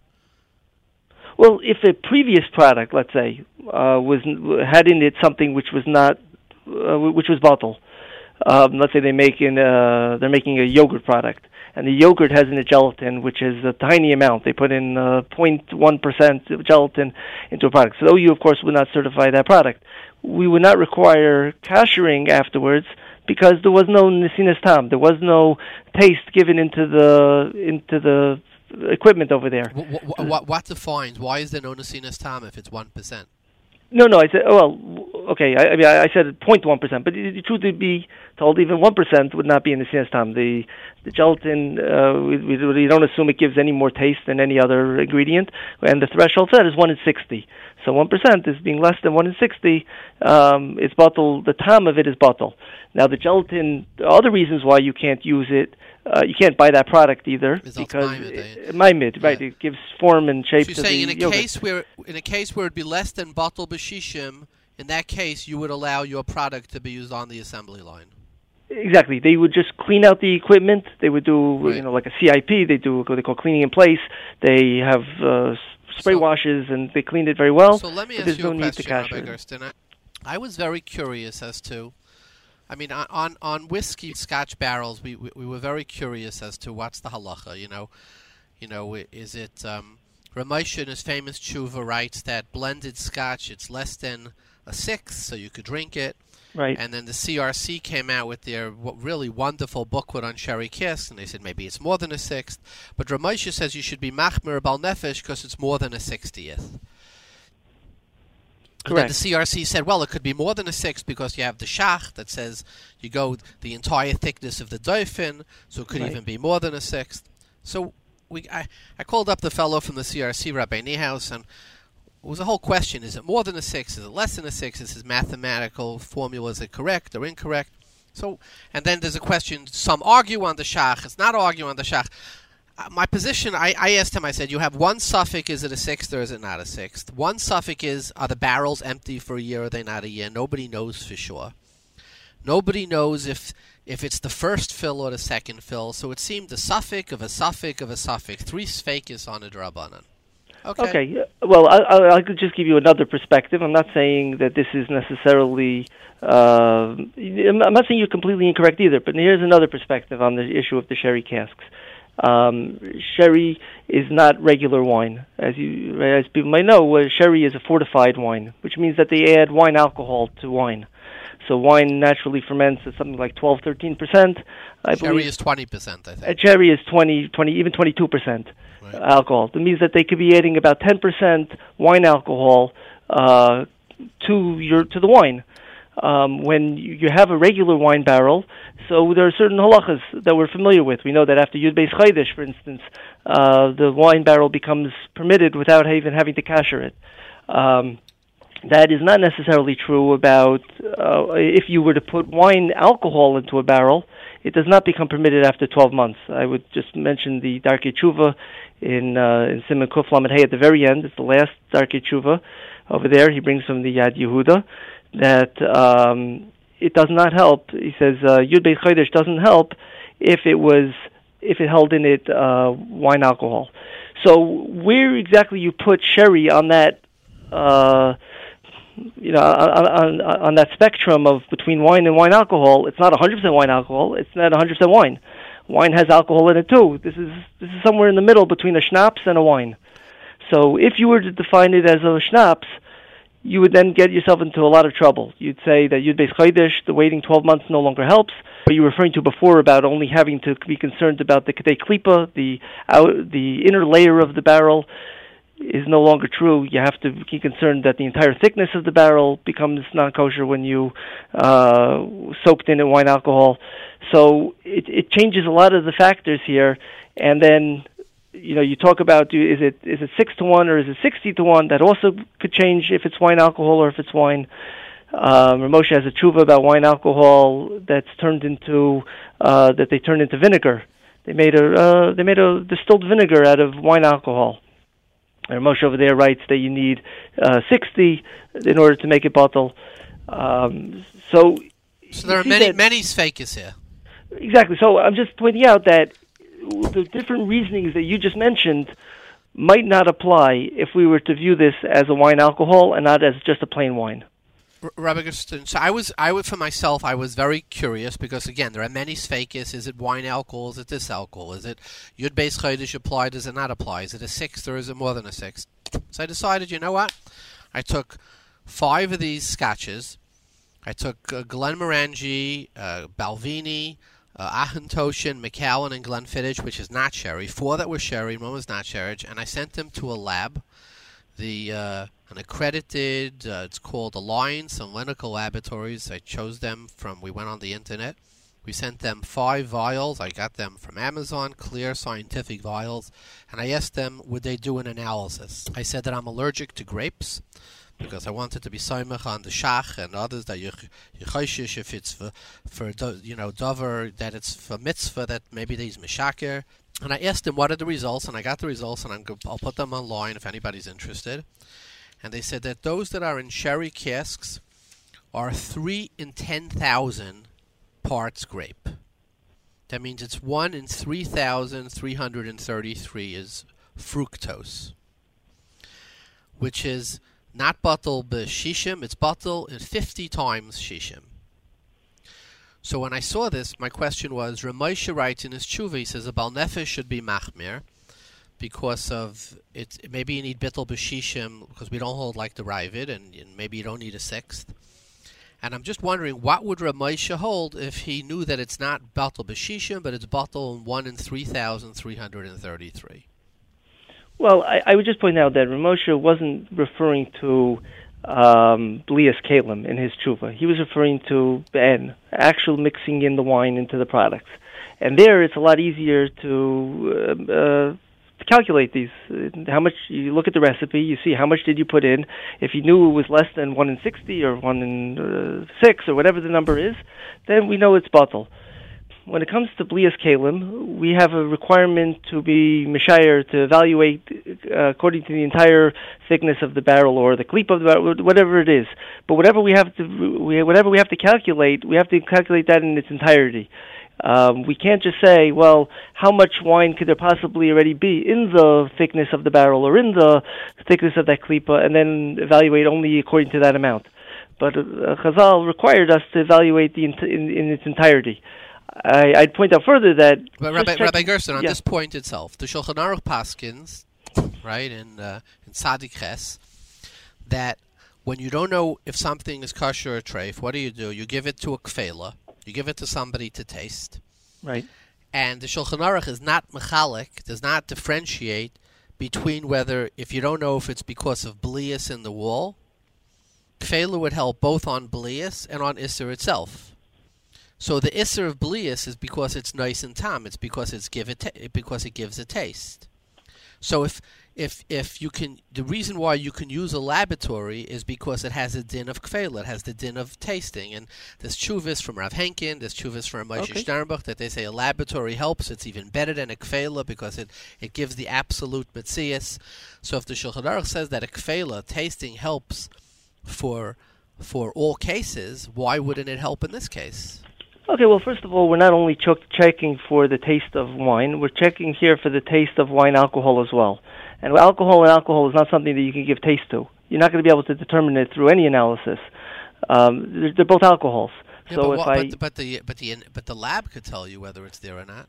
[SPEAKER 3] Well, if a previous product, let's say, uh, was had in it something which was not, uh, which was batel. Um, let's say they make in uh, they're making a yogurt product, and the yogurt has in it gelatin, which is a tiny amount. They put in uh, zero point one percent gelatin into a product. So O U, of course, would not certify that product. We would not require kashering afterwards because there was no nesinas tam. There was no taste given into the into the equipment over there.
[SPEAKER 1] What, what, what defines, why is there no Nesinas Tam if it's one percent?
[SPEAKER 3] No, no, I said, oh, well, okay, I, I mean, I, I said zero point one percent, but the, the truth would be told even one percent would not be in the Nesinas Tam. The, the gelatin, uh, we, we, we don't assume it gives any more taste than any other ingredient, and the threshold set is one in sixty. So one percent is being less than one in sixty, um, it's bottle, the Tam of it is bottle. Now, the gelatin, there are other reasons why you can't use it. Uh, you can't buy that product either
[SPEAKER 1] it's
[SPEAKER 3] because
[SPEAKER 1] it,
[SPEAKER 3] maimid, right? Yeah. It gives form and shape
[SPEAKER 1] so
[SPEAKER 3] to
[SPEAKER 1] saying
[SPEAKER 3] the
[SPEAKER 1] in a
[SPEAKER 3] yogurt.
[SPEAKER 1] case where in a case where it'd be less than bottle b'shishim, in that case you would allow your product to be used on the assembly line.
[SPEAKER 3] Exactly. They would just clean out the equipment. They would do
[SPEAKER 1] right.
[SPEAKER 3] you know like a C I P. They do what they call cleaning in place. They have uh, spray so, washes and they clean it very well.
[SPEAKER 1] So let me ask
[SPEAKER 3] there's
[SPEAKER 1] you
[SPEAKER 3] no
[SPEAKER 1] a
[SPEAKER 3] need
[SPEAKER 1] question,
[SPEAKER 3] to cash
[SPEAKER 1] Rabbi Gersten. I, I was very curious as to. I mean, on on whiskey Scotch barrels, we, we we were very curious as to what's the halacha. You know, you know, is it um, Ramosha in his famous tshuva writes that blended Scotch it's less than a sixth, so you could drink it.
[SPEAKER 3] Right.
[SPEAKER 1] And then the C R C came out with their really wonderful booklet on sherry kiss, and they said maybe it's more than a sixth. But Ramosha says you should be machmir bal nefesh because it's more than a sixtieth. And then the C R C said, well, it could be more than a sixth because you have the shach that says you go the entire thickness of the doifin, so it could right. even be more than a sixth. So we, I, I called up the fellow from the C R C, Rabbi Niehaus, and it was a whole question. Is it more than a sixth? Is it less than a sixth? Is his mathematical formula, is it correct or incorrect? So, and then there's a question, some argue on the shach, it's not argue on the shach. My position, I, I asked him, I said, you have one suffix, is it a sixth or is it not a sixth? One suffix is, are the barrels empty for a year or are they not a year? Nobody knows for sure. Nobody knows if if it's the first fill or the second fill. So it seemed a suffix of a suffix of a suffix. Three sfeikis on a drabanan. Okay.
[SPEAKER 3] Okay. Well, I, I, I could just give you another perspective. I'm not saying that this is necessarily... Uh, I'm not saying you're completely incorrect either, but here's another perspective on the issue of the sherry casks. Um, sherry is not regular wine. As you, as people might know, uh, sherry is a fortified wine, which means that they add wine alcohol to wine. So wine naturally ferments at something like twelve, thirteen percent. I
[SPEAKER 1] sherry
[SPEAKER 3] believe.
[SPEAKER 1] is twenty percent, I think.
[SPEAKER 3] Uh, sherry is twenty, twenty, even twenty-two percent right. alcohol. That means that they could be adding about ten percent wine alcohol uh, to your to the wine. Um, when you have a regular wine barrel, so there are certain halachas that we're familiar with. We know that after Yud Beis Chodesh, for instance, uh, the wine barrel becomes permitted without even having to kasher it. Um, that is not necessarily true about uh, if you were to put wine alcohol into a barrel, it does not become permitted after twelve months. I would just mention the Darkei Tshuva in, uh, in Siman Kuf Lamed Hey at the very end. It's the last Darkei Tshuva over there. He brings from the Yad Yehuda that um, it does not help. He says uh, Yud Beis Chodesh doesn't help if it was if it held in it uh, wine alcohol. So where exactly you put sherry on that, uh, you know, on, on, on that spectrum of between wine and wine alcohol, it's not one hundred percent wine alcohol. It's not one hundred percent wine. Wine has alcohol in it too. This is this is somewhere in the middle between a schnapps and a wine. So if you were to define it as a schnapps, you would then get yourself into a lot of trouble. You'd say that Yud Beis Chodesh, the waiting twelve months no longer helps. What you were referring to before about only having to be concerned about the Kedei Klipa, the out, the inner layer of the barrel, is no longer true. You have to be concerned that the entire thickness of the barrel becomes non-kosher when you uh, soaked in it wine alcohol. So it, it changes a lot of the factors here, and then you know, you talk about do, is it is it six to one or is it sixty to one? That also could change if it's wine alcohol or if it's wine. Um, Ramosha has a tshuva about wine alcohol that's turned into uh, that they turned into vinegar. They made a uh, they made a distilled vinegar out of wine alcohol. And Ramosha over there writes that you need uh, sixty in order to make it bottle. Um, so,
[SPEAKER 1] so there are many many sfeikis here.
[SPEAKER 3] Exactly. So I'm just pointing out that the different reasonings that you just mentioned might not apply if we were to view this as a wine alcohol and not as just a plain wine.
[SPEAKER 1] R- Rabbi Gersten, so I was, I would for myself, I was very curious because again, there are many sfeikis. Is it wine alcohol? Is it this alcohol? Is it Yud Beis Chodesh applied? Does it not apply? Is it a sixth or is it more than a sixth? So I decided, you know what? I took five of these scotches. I took uh, Glenmorangie, uh, Balvenie, uh, Ahentoshen, McAllen, and Glenfiddich, which is not sherry. Four that were sherry, one was not sherry, and I sent them to a lab, the uh, an accredited. Uh, it's called Alliance Analytical Laboratories. I chose them from. We went on the internet. We sent them five vials. I got them from Amazon, clear scientific vials, and I asked them would they do an analysis. I said that I'm allergic to grapes, because I wanted to be soimach on the shach and others that you chayshish if it's for, for you know, dover, that it's for mitzvah, that maybe these mishaker. And I asked them what are the results, and I got the results, and I'm go- I'll put them online if anybody's interested. And they said that those that are in sherry casks are three in ten thousand parts grape. That means it's one in three thousand three hundred thirty-three is fructose, which is not batel b'shishim, it's batel in fifty times shishim. So when I saw this, my question was, Ramosha writes in his tshuva, he says a bal nefesh should be machmir because of it. Maybe you need bittel b'shishim because we don't hold like the Ravid, and, and maybe you don't need a sixth. And I'm just wondering, what would Ramosha hold if he knew that it's not batel b'shishim, but it's batel in one in three thousand three hundred thirty-three?
[SPEAKER 3] Well, I, I would just point out that Ramosha wasn't referring to um, Blias Kalim in his tshuva. He was referring to Ben, actual mixing in the wine into the products. And there it's a lot easier to uh, uh, calculate these. How much, you look at the recipe, you see how much did you put in. If you knew it was less than one in sixty or one in uh, six or whatever the number is, then we know it's batel. When it comes to Blias Kalim, we have a requirement to be Mishayer, to evaluate uh, according to the entire thickness of the barrel or the cleap of the barrel, whatever it is. But whatever we have to, we, whatever we have to calculate, we have to calculate that in its entirety. Um, we can't just say, well, how much wine could there possibly already be in the thickness of the barrel or in the thickness of that klipa, and then evaluate only according to that amount. But uh, Chazal required us to evaluate the in, in, in its entirety. I, I'd point out further that...
[SPEAKER 1] But Rabbi, Rabbi Gerson, on
[SPEAKER 3] yeah.
[SPEAKER 1] this point itself, the Shulchan Aruch paskins, right, in, uh, in Tzadik Ches, that when you don't know if something is kosher or treif, what do you do? You give it to a kfela, you give it to somebody to taste.
[SPEAKER 3] Right.
[SPEAKER 1] And the Shulchan Aruch is not mechalik, does not differentiate between whether, if you don't know if it's because of blias in the wall, kfela would help both on blias and on Isser itself. So the Isser of Blias is because it's nice and tam. It's because it's give it ta- because it gives a taste. So if if if you can, the reason why you can use a laboratory is because it has a din of kfela, it has the din of tasting. And there's chuvas from Rav Henkin, there's chuvas from Moshe
[SPEAKER 3] Okay.
[SPEAKER 1] Sternbuch that they say a laboratory helps. It's even better than a kfela because it, it gives the absolute metzias. So if the Shulchan Aruch says that a kfela, tasting, helps for for all cases, why wouldn't it help in this case?
[SPEAKER 3] Okay, well, first of all, we're not only ch- checking for the taste of wine, we're checking here for the taste of wine alcohol as well. And alcohol and alcohol is not something that you can give taste to. You're not going to be able to determine it through any analysis. Um, they're, they're both alcohols.
[SPEAKER 1] Yeah,
[SPEAKER 3] so
[SPEAKER 1] but,
[SPEAKER 3] if
[SPEAKER 1] what,
[SPEAKER 3] I...
[SPEAKER 1] but, but, the, but, the, but the lab could tell you whether it's there or not.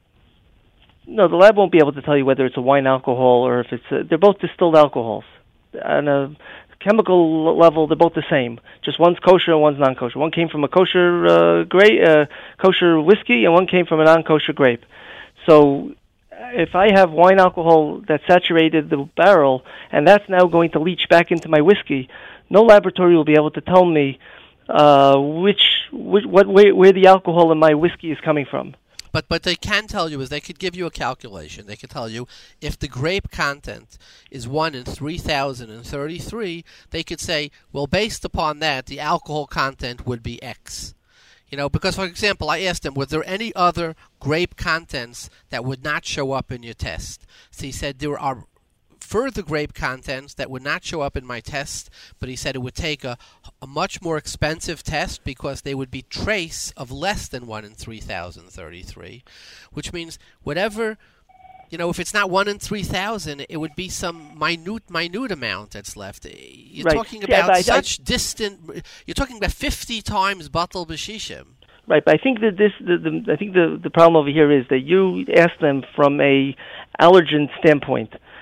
[SPEAKER 3] No, the lab won't be able to tell you whether it's a wine alcohol or if it's... A, they're both distilled alcohols. On a chemical level, they're both the same. Just one's kosher and one's non-kosher. One came from a kosher uh, grape, uh, kosher whiskey, and one came from a non-kosher grape. So if I have wine alcohol that saturated the barrel, and that's now going to leach back into my whiskey, no laboratory will be able to tell me uh, which, which what where, where the alcohol in my whiskey is coming from.
[SPEAKER 1] But but they can tell you is they could give you a calculation. They could tell you if the grape content is one in three thousand and thirty-three, they could say, well, based upon that, the alcohol content would be X. You know, because for example, I asked him, were there any other grape contents that would not show up in your test? So he said there are further grape contents that would not show up in my test, but he said it would take a, a much more expensive test because they would be trace of less than one in three thousand thirty-three, which means whatever, you know, if it's not one in three thousand, it would be some minute, minute amount that's left. You're
[SPEAKER 3] Right.
[SPEAKER 1] talking
[SPEAKER 3] Yeah,
[SPEAKER 1] about
[SPEAKER 3] but I-
[SPEAKER 1] such distant, you're talking about fifty times batel b'shishim.
[SPEAKER 3] Right, but I think that this, the, the, I think the, the problem over here is that you asked them from a allergen standpoint.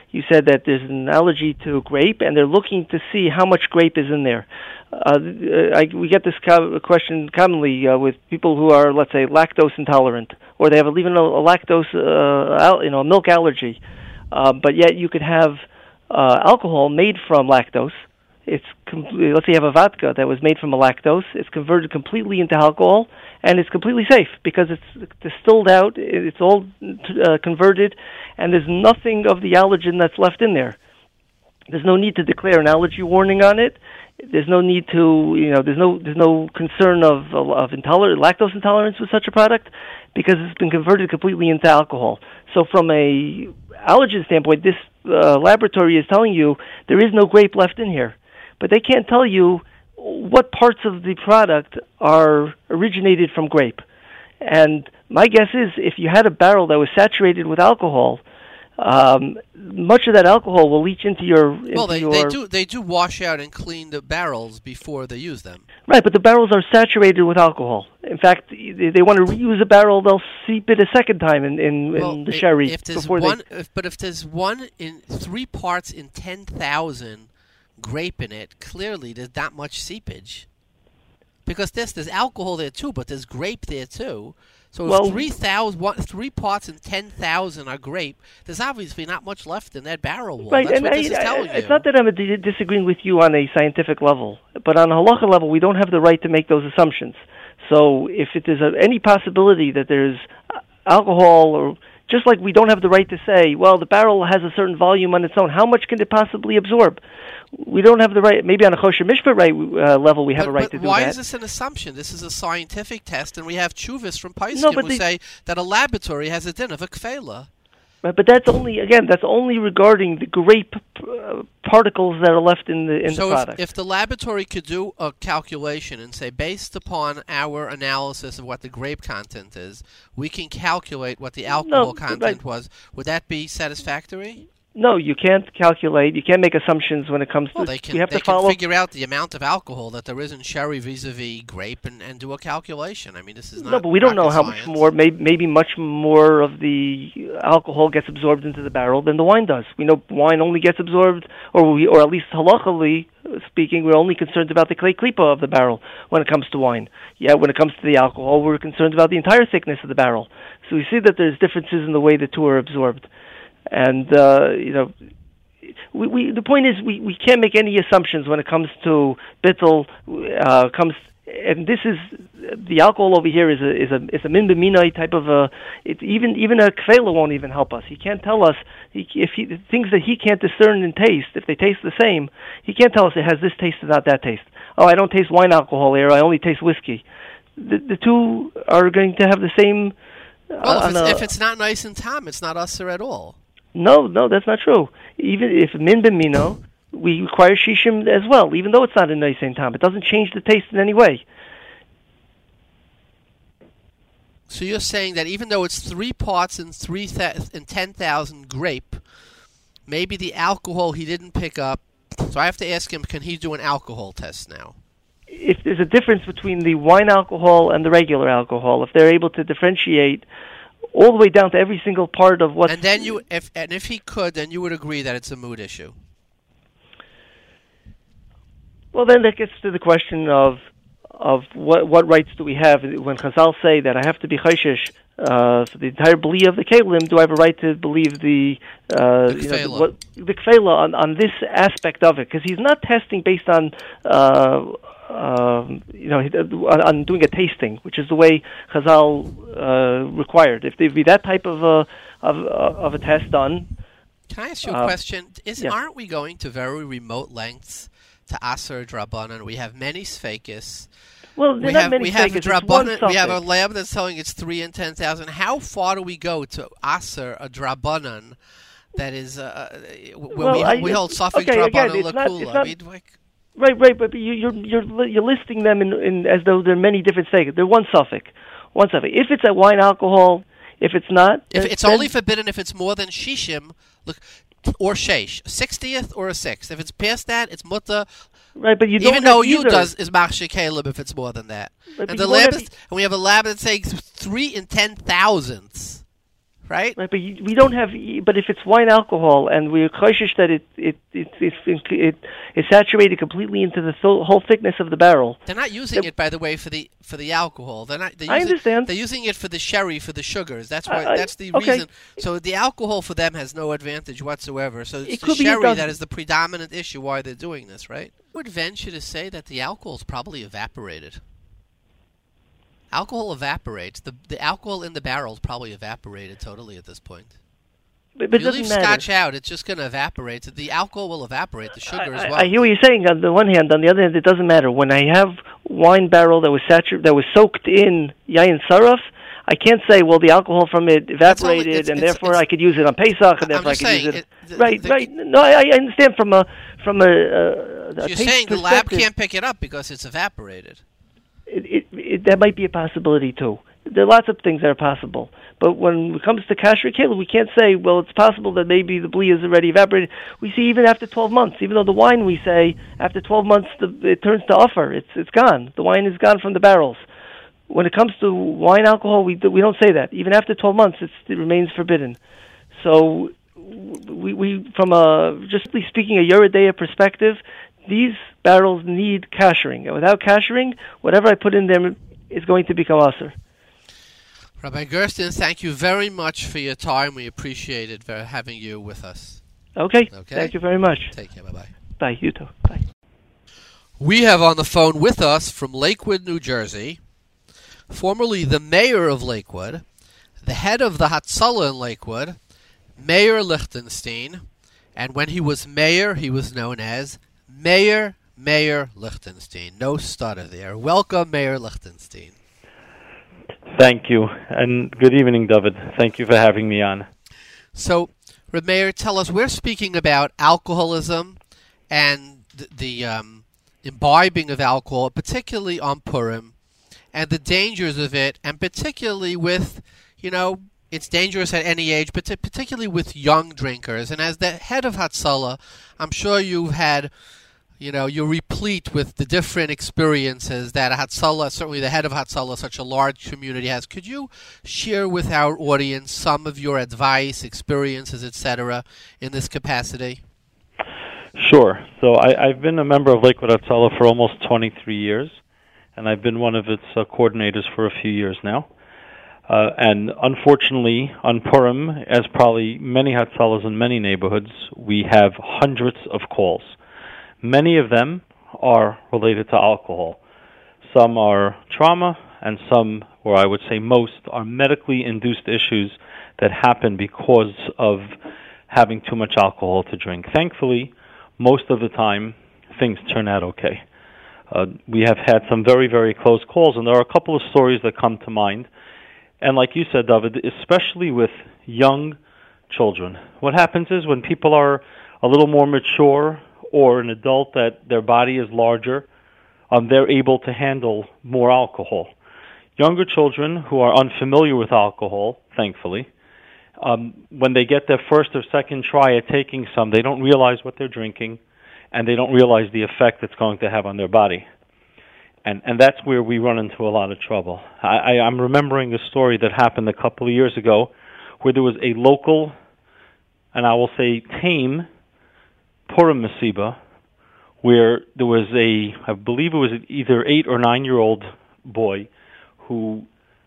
[SPEAKER 3] you said that there's an allergy to grape, and they're looking to see how much grape is in there. Uh, I, we get this co- question commonly uh, with people who are, let's say, lactose intolerant, or they have even a, a lactose, uh, al- you know, milk allergy. Uh, but yet you could have uh, alcohol made from lactose. It's com- let's say you have a vodka that was made from a lactose. It's converted completely into alcohol, and it's completely safe because it's distilled out. It's all uh, converted, and there's nothing of the allergen that's left in there. There's no need to declare an allergy warning on it. There's no need to, you know, there's no there's no concern of of intolerance, lactose intolerance with such a product, because it's been converted completely into alcohol. So from a allergen standpoint, this uh, laboratory is telling you there is no grape left in here, but they can't tell you what parts of the product are originated from grape. And my guess is if you had a barrel that was saturated with alcohol, Um, much of that alcohol will leach into your. Into
[SPEAKER 1] well, they,
[SPEAKER 3] your,
[SPEAKER 1] they do they do wash out and clean the barrels before they use them.
[SPEAKER 3] Right, but the barrels are saturated with alcohol. In fact, they, they want to reuse a barrel; they'll seep it a second time in, in,
[SPEAKER 1] well,
[SPEAKER 3] in the
[SPEAKER 1] if,
[SPEAKER 3] sherry
[SPEAKER 1] if there's
[SPEAKER 3] before
[SPEAKER 1] one,
[SPEAKER 3] they.
[SPEAKER 1] If, but if there's one in three parts in ten thousand grape in it, clearly there's not much seepage. Because there's there's alcohol there too, but there's grape there too. So if
[SPEAKER 3] Well,
[SPEAKER 1] three thousand, one, three parts in ten thousand are grape, there's obviously not much left in that barrel wall.
[SPEAKER 3] Right,
[SPEAKER 1] That's
[SPEAKER 3] and
[SPEAKER 1] what
[SPEAKER 3] I,
[SPEAKER 1] this is
[SPEAKER 3] I,
[SPEAKER 1] telling
[SPEAKER 3] it's
[SPEAKER 1] you.
[SPEAKER 3] not that I'm d- disagreeing with you on a scientific level, but on a halacha level, we don't have the right to make those assumptions. So if it is a, any possibility that there's alcohol, or just like we don't have the right to say, well, the barrel has a certain volume on its own, how much can it possibly absorb? We don't have the right. Maybe on a kosher mishpat right, uh, level, we have
[SPEAKER 1] but,
[SPEAKER 3] a right
[SPEAKER 1] but
[SPEAKER 3] to do
[SPEAKER 1] why
[SPEAKER 3] that.
[SPEAKER 1] Why is this an assumption? This is a scientific test, and we have chuvas from Paiskim
[SPEAKER 3] No, but
[SPEAKER 1] who
[SPEAKER 3] they-
[SPEAKER 1] say that a laboratory has a din of a kfela.
[SPEAKER 3] Right, but that's only again. That's only regarding the grape uh, particles that are left in the in
[SPEAKER 1] so
[SPEAKER 3] the product.
[SPEAKER 1] if, if the laboratory could do a calculation and say, based upon our analysis of what the grape content is, we can calculate what the alcohol
[SPEAKER 3] No,
[SPEAKER 1] content
[SPEAKER 3] right.
[SPEAKER 1] was, would that be satisfactory?
[SPEAKER 3] No, you can't calculate. You can't make assumptions when it comes
[SPEAKER 1] Well,
[SPEAKER 3] to.
[SPEAKER 1] they can,
[SPEAKER 3] you have
[SPEAKER 1] they
[SPEAKER 3] to
[SPEAKER 1] can
[SPEAKER 3] follow.
[SPEAKER 1] figure out the amount of alcohol that there is in sherry vis-a-vis grape and, and do a calculation. I mean, this is not
[SPEAKER 3] No, but we don't know
[SPEAKER 1] rocket
[SPEAKER 3] how
[SPEAKER 1] science.
[SPEAKER 3] much more. Maybe, maybe much more of the alcohol gets absorbed into the barrel than the wine does. We know wine only gets absorbed, or we, or at least halachically speaking, we're only concerned about the clay klipa of the barrel when it comes to wine. Yeah, when it comes to the alcohol, we're concerned about the entire thickness of the barrel. So we see that there's differences in the way the two are absorbed, and uh, you know. We, we, the point is, we, we can't make any assumptions when it comes to bittul. Uh, comes, and this is the alcohol over here is a is a is a min b'minai type of a. It, even even a kfela won't even help us. He can't tell us he, if he things that he can't discern in taste. If they taste the same, he can't tell us it has this taste and not that taste. Oh, I don't taste wine alcohol here. I only taste whiskey. The the two are going to have the same.
[SPEAKER 1] Well,
[SPEAKER 3] uh,
[SPEAKER 1] if, it's,
[SPEAKER 3] a,
[SPEAKER 1] if it's not nice and tam, it's not usher at all.
[SPEAKER 3] No, no, that's not true. Even if min b'mino, we require shishim as well, even though it's not a nice same time. It doesn't change the taste in any way.
[SPEAKER 1] So you're saying that even though it's three parts in three th- in ten thousand grape, maybe the alcohol he didn't pick up. So I have to ask him, can he do an alcohol test now?
[SPEAKER 3] If there's a difference between the wine alcohol and the regular alcohol, if they're able to differentiate all the way down to every single part of what.
[SPEAKER 1] And then you, if and if he could, then you would agree that it's a mood issue.
[SPEAKER 3] Well, then that gets to the question of of what what rights do we have when Chazal say that I have to be chayshish uh, for the entire bli of the kelim? Do I have a right to believe the uh,
[SPEAKER 1] The
[SPEAKER 3] you know,
[SPEAKER 1] kfela.
[SPEAKER 3] the, what, the kfela on on this aspect of it? Because he's not testing based on. Uh, Um, you know, on, on doing a tasting, which is the way Chazal uh, required. If there be that type of a of, of a test done.
[SPEAKER 1] Can I ask you a
[SPEAKER 3] uh,
[SPEAKER 1] question? Is
[SPEAKER 3] yeah.
[SPEAKER 1] aren't we going to very remote lengths to aser drabanan? We have many sfekis.
[SPEAKER 3] Well,
[SPEAKER 1] We
[SPEAKER 3] there's not
[SPEAKER 1] have
[SPEAKER 3] many
[SPEAKER 1] we have a
[SPEAKER 3] fakers, it's one
[SPEAKER 1] drabanan. We have a
[SPEAKER 3] suffix.
[SPEAKER 1] lab that's telling it's three in ten thousand. How far do we go to aser a drabanan? That is, uh, when
[SPEAKER 3] Well,
[SPEAKER 1] we,
[SPEAKER 3] I-
[SPEAKER 1] we hold suffix
[SPEAKER 3] okay, again,
[SPEAKER 1] drabanan
[SPEAKER 3] it's not-
[SPEAKER 1] lakula.
[SPEAKER 3] it's not-
[SPEAKER 1] I mean, like,
[SPEAKER 3] Right, right, but you, you're you're li- you're listing them in, in as though they're many different fakers. They're one suffix, one suffix. If it's a wine alcohol, if it's not,
[SPEAKER 1] if
[SPEAKER 3] then-
[SPEAKER 1] it's
[SPEAKER 3] then-
[SPEAKER 1] only forbidden if it's more than shishim, look, or sheish, a sixtieth or a sixth. If it's past that, it's mutter.
[SPEAKER 3] right, but you don't
[SPEAKER 1] Even though
[SPEAKER 3] have
[SPEAKER 1] you
[SPEAKER 3] either.
[SPEAKER 1] does is machshir kaleb if it's more than that.
[SPEAKER 3] Right, but
[SPEAKER 1] And
[SPEAKER 3] you
[SPEAKER 1] the
[SPEAKER 3] won't
[SPEAKER 1] lab
[SPEAKER 3] have
[SPEAKER 1] is, and we have a lab that says three in ten thousandths right?
[SPEAKER 3] Right, but you, we don't have. But if it's wine alcohol, and we're cautious that it it it it, it, it it's saturated completely into the th- whole thickness of the barrel.
[SPEAKER 1] They're not using it, by the way, for the for the alcohol. They're not. They're
[SPEAKER 3] I
[SPEAKER 1] using,
[SPEAKER 3] understand.
[SPEAKER 1] They're using it for the sherry, for the sugars. That's why.
[SPEAKER 3] I,
[SPEAKER 1] that's the
[SPEAKER 3] okay.
[SPEAKER 1] reason. So the alcohol for them has no advantage whatsoever. So it's
[SPEAKER 3] It
[SPEAKER 1] the
[SPEAKER 3] could be it
[SPEAKER 1] sherry
[SPEAKER 3] doesn't.
[SPEAKER 1] that is the predominant issue why they're doing this, right? I would venture to say that the alcohol's probably evaporated. Alcohol evaporates. The the alcohol in the barrel's probably evaporated totally at this point.
[SPEAKER 3] But, but
[SPEAKER 1] If you
[SPEAKER 3] it doesn't
[SPEAKER 1] leave
[SPEAKER 3] matter.
[SPEAKER 1] scotch out, it's just going to evaporate. The alcohol will evaporate, the sugar
[SPEAKER 3] I,
[SPEAKER 1] as well.
[SPEAKER 3] I hear what you're saying. On the one hand, on the other hand, it doesn't matter. When I have wine barrel that was satur- that was soaked in yayin saraf, I can't say, well, the alcohol from it evaporated,
[SPEAKER 1] only- it's-
[SPEAKER 3] and
[SPEAKER 1] it's-
[SPEAKER 3] therefore
[SPEAKER 1] it's-
[SPEAKER 3] I could use it on Pesach, and
[SPEAKER 1] I'm
[SPEAKER 3] therefore I
[SPEAKER 1] just
[SPEAKER 3] could
[SPEAKER 1] saying,
[SPEAKER 3] use it.
[SPEAKER 1] it- the-
[SPEAKER 3] right,
[SPEAKER 1] the-
[SPEAKER 3] right. No, I, I understand from a from a. a, a
[SPEAKER 1] So you're
[SPEAKER 3] taste
[SPEAKER 1] saying the lab
[SPEAKER 3] perspective,
[SPEAKER 1] can't pick it up because it's evaporated.
[SPEAKER 3] It, it, it, that might be a possibility too. There are lots of things that are possible. But when it comes to kasher kela, we can't say, well, it's possible that maybe the bli is already evaporated. We see even after twelve months, even though the wine, we say, after twelve months, the, it turns to offer. It's it's gone. The wine is gone from the barrels. When it comes to wine alcohol, we do, we don't say that. Even after twelve months, it's, it remains forbidden. So we, we from a, just speaking, a Yeridea perspective, these barrels need kashering. And without kashering, whatever I put in them is going to become aser.
[SPEAKER 1] Rabbi Gersten, thank you very much for your time. We appreciate it for having you with us.
[SPEAKER 3] Okay.
[SPEAKER 1] Okay.
[SPEAKER 3] Thank you very much.
[SPEAKER 1] Take care. Bye-bye.
[SPEAKER 3] Bye. You too. Bye.
[SPEAKER 1] We have on the phone with us from Lakewood, New Jersey, formerly the mayor of Lakewood, the head of the Hatzalah in Lakewood, Mayor Lichtenstein, and when he was mayor, he was known as Mayor Mayor Lichtenstein. No stutter there. Welcome, Mayor Lichtenstein.
[SPEAKER 4] Thank you, and good evening, David. Thank you for having me on.
[SPEAKER 1] So, Mayor, tell us, we're speaking about alcoholism and the, the um, imbibing of alcohol, particularly on Purim, and the dangers of it, and particularly with, you know, it's dangerous at any age, but particularly with young drinkers. And as the head of Hatzalah, I'm sure you've had, you know, you're replete with the different experiences that Hatzalah, certainly the head of Hatzalah, such a large community has. Could you share with our audience some of your advice, experiences, et cetera, in this capacity?
[SPEAKER 4] Sure. So I, I've been a member of Lakewood Hatzalah for almost twenty-three years, and I've been one of its uh, coordinators for a few years now. Uh, and unfortunately, on Purim, as probably many Hatzalahs in many neighborhoods, we have hundreds of calls. Many of them are related to alcohol. Some are trauma, and some, or I would say most, are medically induced issues that happen because of having too much alcohol to drink. Thankfully, most of the time, things turn out okay. Uh, we have had some very, very close calls, and there are a couple of stories that come to mind. And like you said, David, especially with young children, what happens is when people are a little more mature, or an adult that their body is larger, um, they're able to handle more alcohol. Younger children who are unfamiliar with alcohol, thankfully, um, when they get their first or second try at taking some, they don't realize what they're drinking, and they don't realize the effect it's going to have on their body. And and that's where we run into a lot of trouble. I, I, I'm remembering a story that happened a couple of years ago where there was a local, and I will say tame, Purim Masiba, where there was a, I believe it was either eight or nine-year-old boy who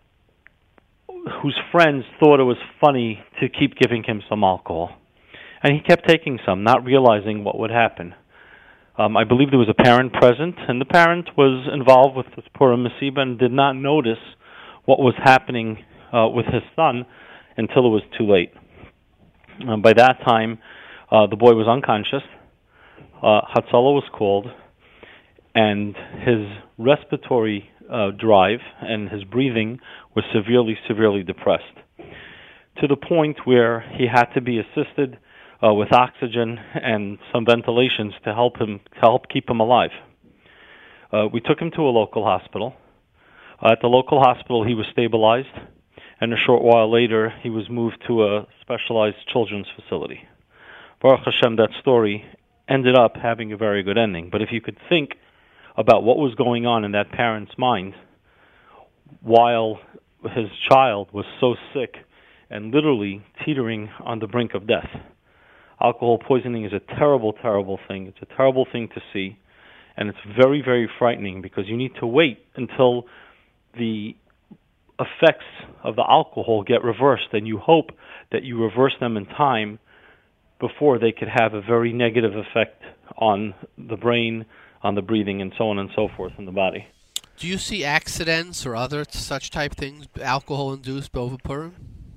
[SPEAKER 4] whose friends thought it was funny to keep giving him some alcohol. And he kept taking some, not realizing what would happen. Um, I believe there was a parent present, and the parent was involved with this Purim Masiba and did not notice what was happening uh, with his son until it was too late. Um, by that time, uh, the boy was unconscious. Uh, Hatzalah was called, and his respiratory uh, drive and his breathing was severely, severely depressed, to the point where he had to be assisted Uh, with oxygen and some ventilations to help him to help keep him alive. Uh, we took him to a local hospital. Uh, at the local hospital, he was stabilized, and a short while later, he was moved to a specialized children's facility. Baruch Hashem, that story ended up having a very good ending. But if you could think about what was going on in that parent's mind while his child was so sick and literally teetering on the brink of death. Alcohol poisoning is a terrible, terrible thing. It's a terrible thing to see, and it's very, very frightening because you need to wait until the effects of the alcohol get reversed, and you hope that you reverse them in time before they could have a very negative effect on the brain, on the breathing, and so on and so forth in the body.
[SPEAKER 1] Do you see accidents or other such type things, alcohol-induced over Purim?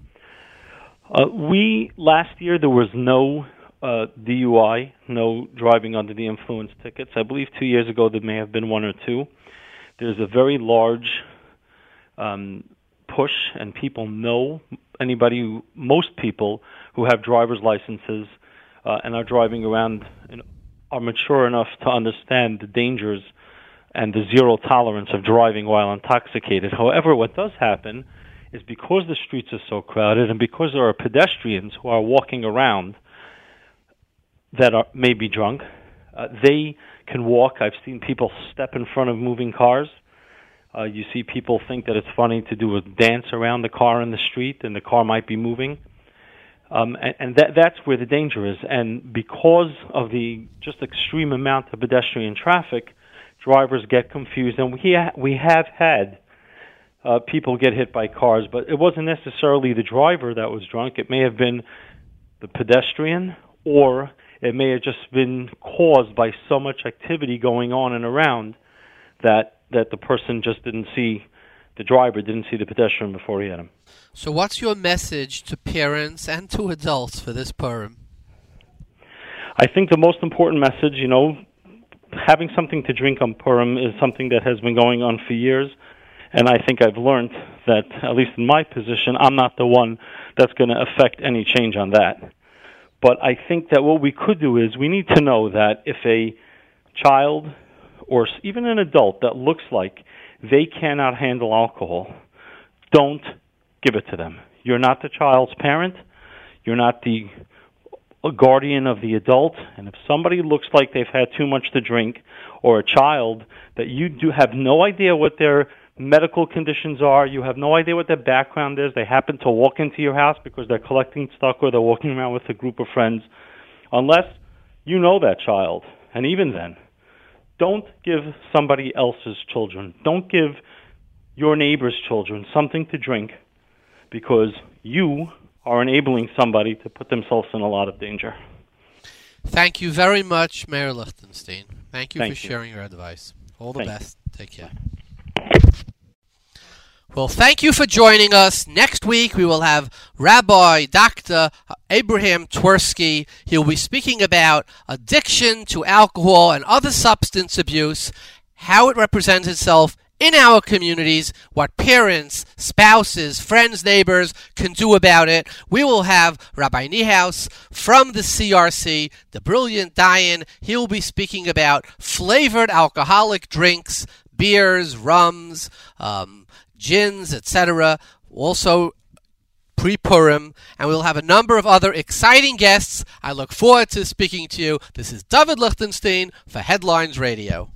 [SPEAKER 4] Uh, we, last year, there was no uh, D U I, no driving under the influence tickets. I believe two years ago there may have been one or two. There's a very large um, push, and people know, anybody, who, most people who have driver's licenses uh, and are driving around and are mature enough to understand the dangers and the zero tolerance of driving while intoxicated. However, what does happen is because the streets are so crowded and because there are pedestrians who are walking around that are maybe drunk, uh, they can walk. I've seen people step in front of moving cars. Uh, you see people think that it's funny to do a dance around the car in the street and the car might be moving. Um, and and that, that's where the danger is. And because of the just extreme amount of pedestrian traffic, drivers get confused. And we, ha- we have had Uh, people get hit by cars, but it wasn't necessarily the driver that was drunk. It may have been the pedestrian, or it may have just been caused by so much activity going on and around that that the person just didn't see, the driver didn't see the pedestrian before he hit him.
[SPEAKER 1] So what's your message to parents and to adults for this Purim?
[SPEAKER 4] I think the most important message, you know, having something to drink on Purim is something that has been going on for years. And I think I've learned that, at least in my position, I'm not the one that's going to affect any change on that. But I think that what we could do is we need to know that if a child or even an adult that looks like they cannot handle alcohol, don't give it to them. You're not the child's parent. You're not the guardian of the adult. And if somebody looks like they've had too much to drink, or a child that you do have no idea what their medical conditions are, you have no idea what their background is, they happen to walk into your house because they're collecting stock or they're walking around with a group of friends, unless you know that child, and even then, don't give somebody else's children, don't give your neighbor's children something to drink, because you are enabling somebody to put themselves in a lot of danger.
[SPEAKER 1] Thank you very much, Mayor Lichtenstein. Thank you
[SPEAKER 4] Thank
[SPEAKER 1] for
[SPEAKER 4] you.
[SPEAKER 1] sharing your advice. All the
[SPEAKER 4] Thank
[SPEAKER 1] best. Take care. Well, thank you for joining us. Next week we will have Rabbi Doctor Abraham Twersky. He'll be speaking about addiction to alcohol and other substance abuse, how it represents itself in our communities, what parents, spouses, friends, neighbors can do about it. We will have Rabbi Niehaus from the C R C, the brilliant Dayan. He'll be speaking about flavored alcoholic drinks, beers, rums, um, gins, et cetera, also pre-Purim, and we'll have a number of other exciting guests. I look forward to speaking to you. This is David Lichtenstein for Headlines Radio.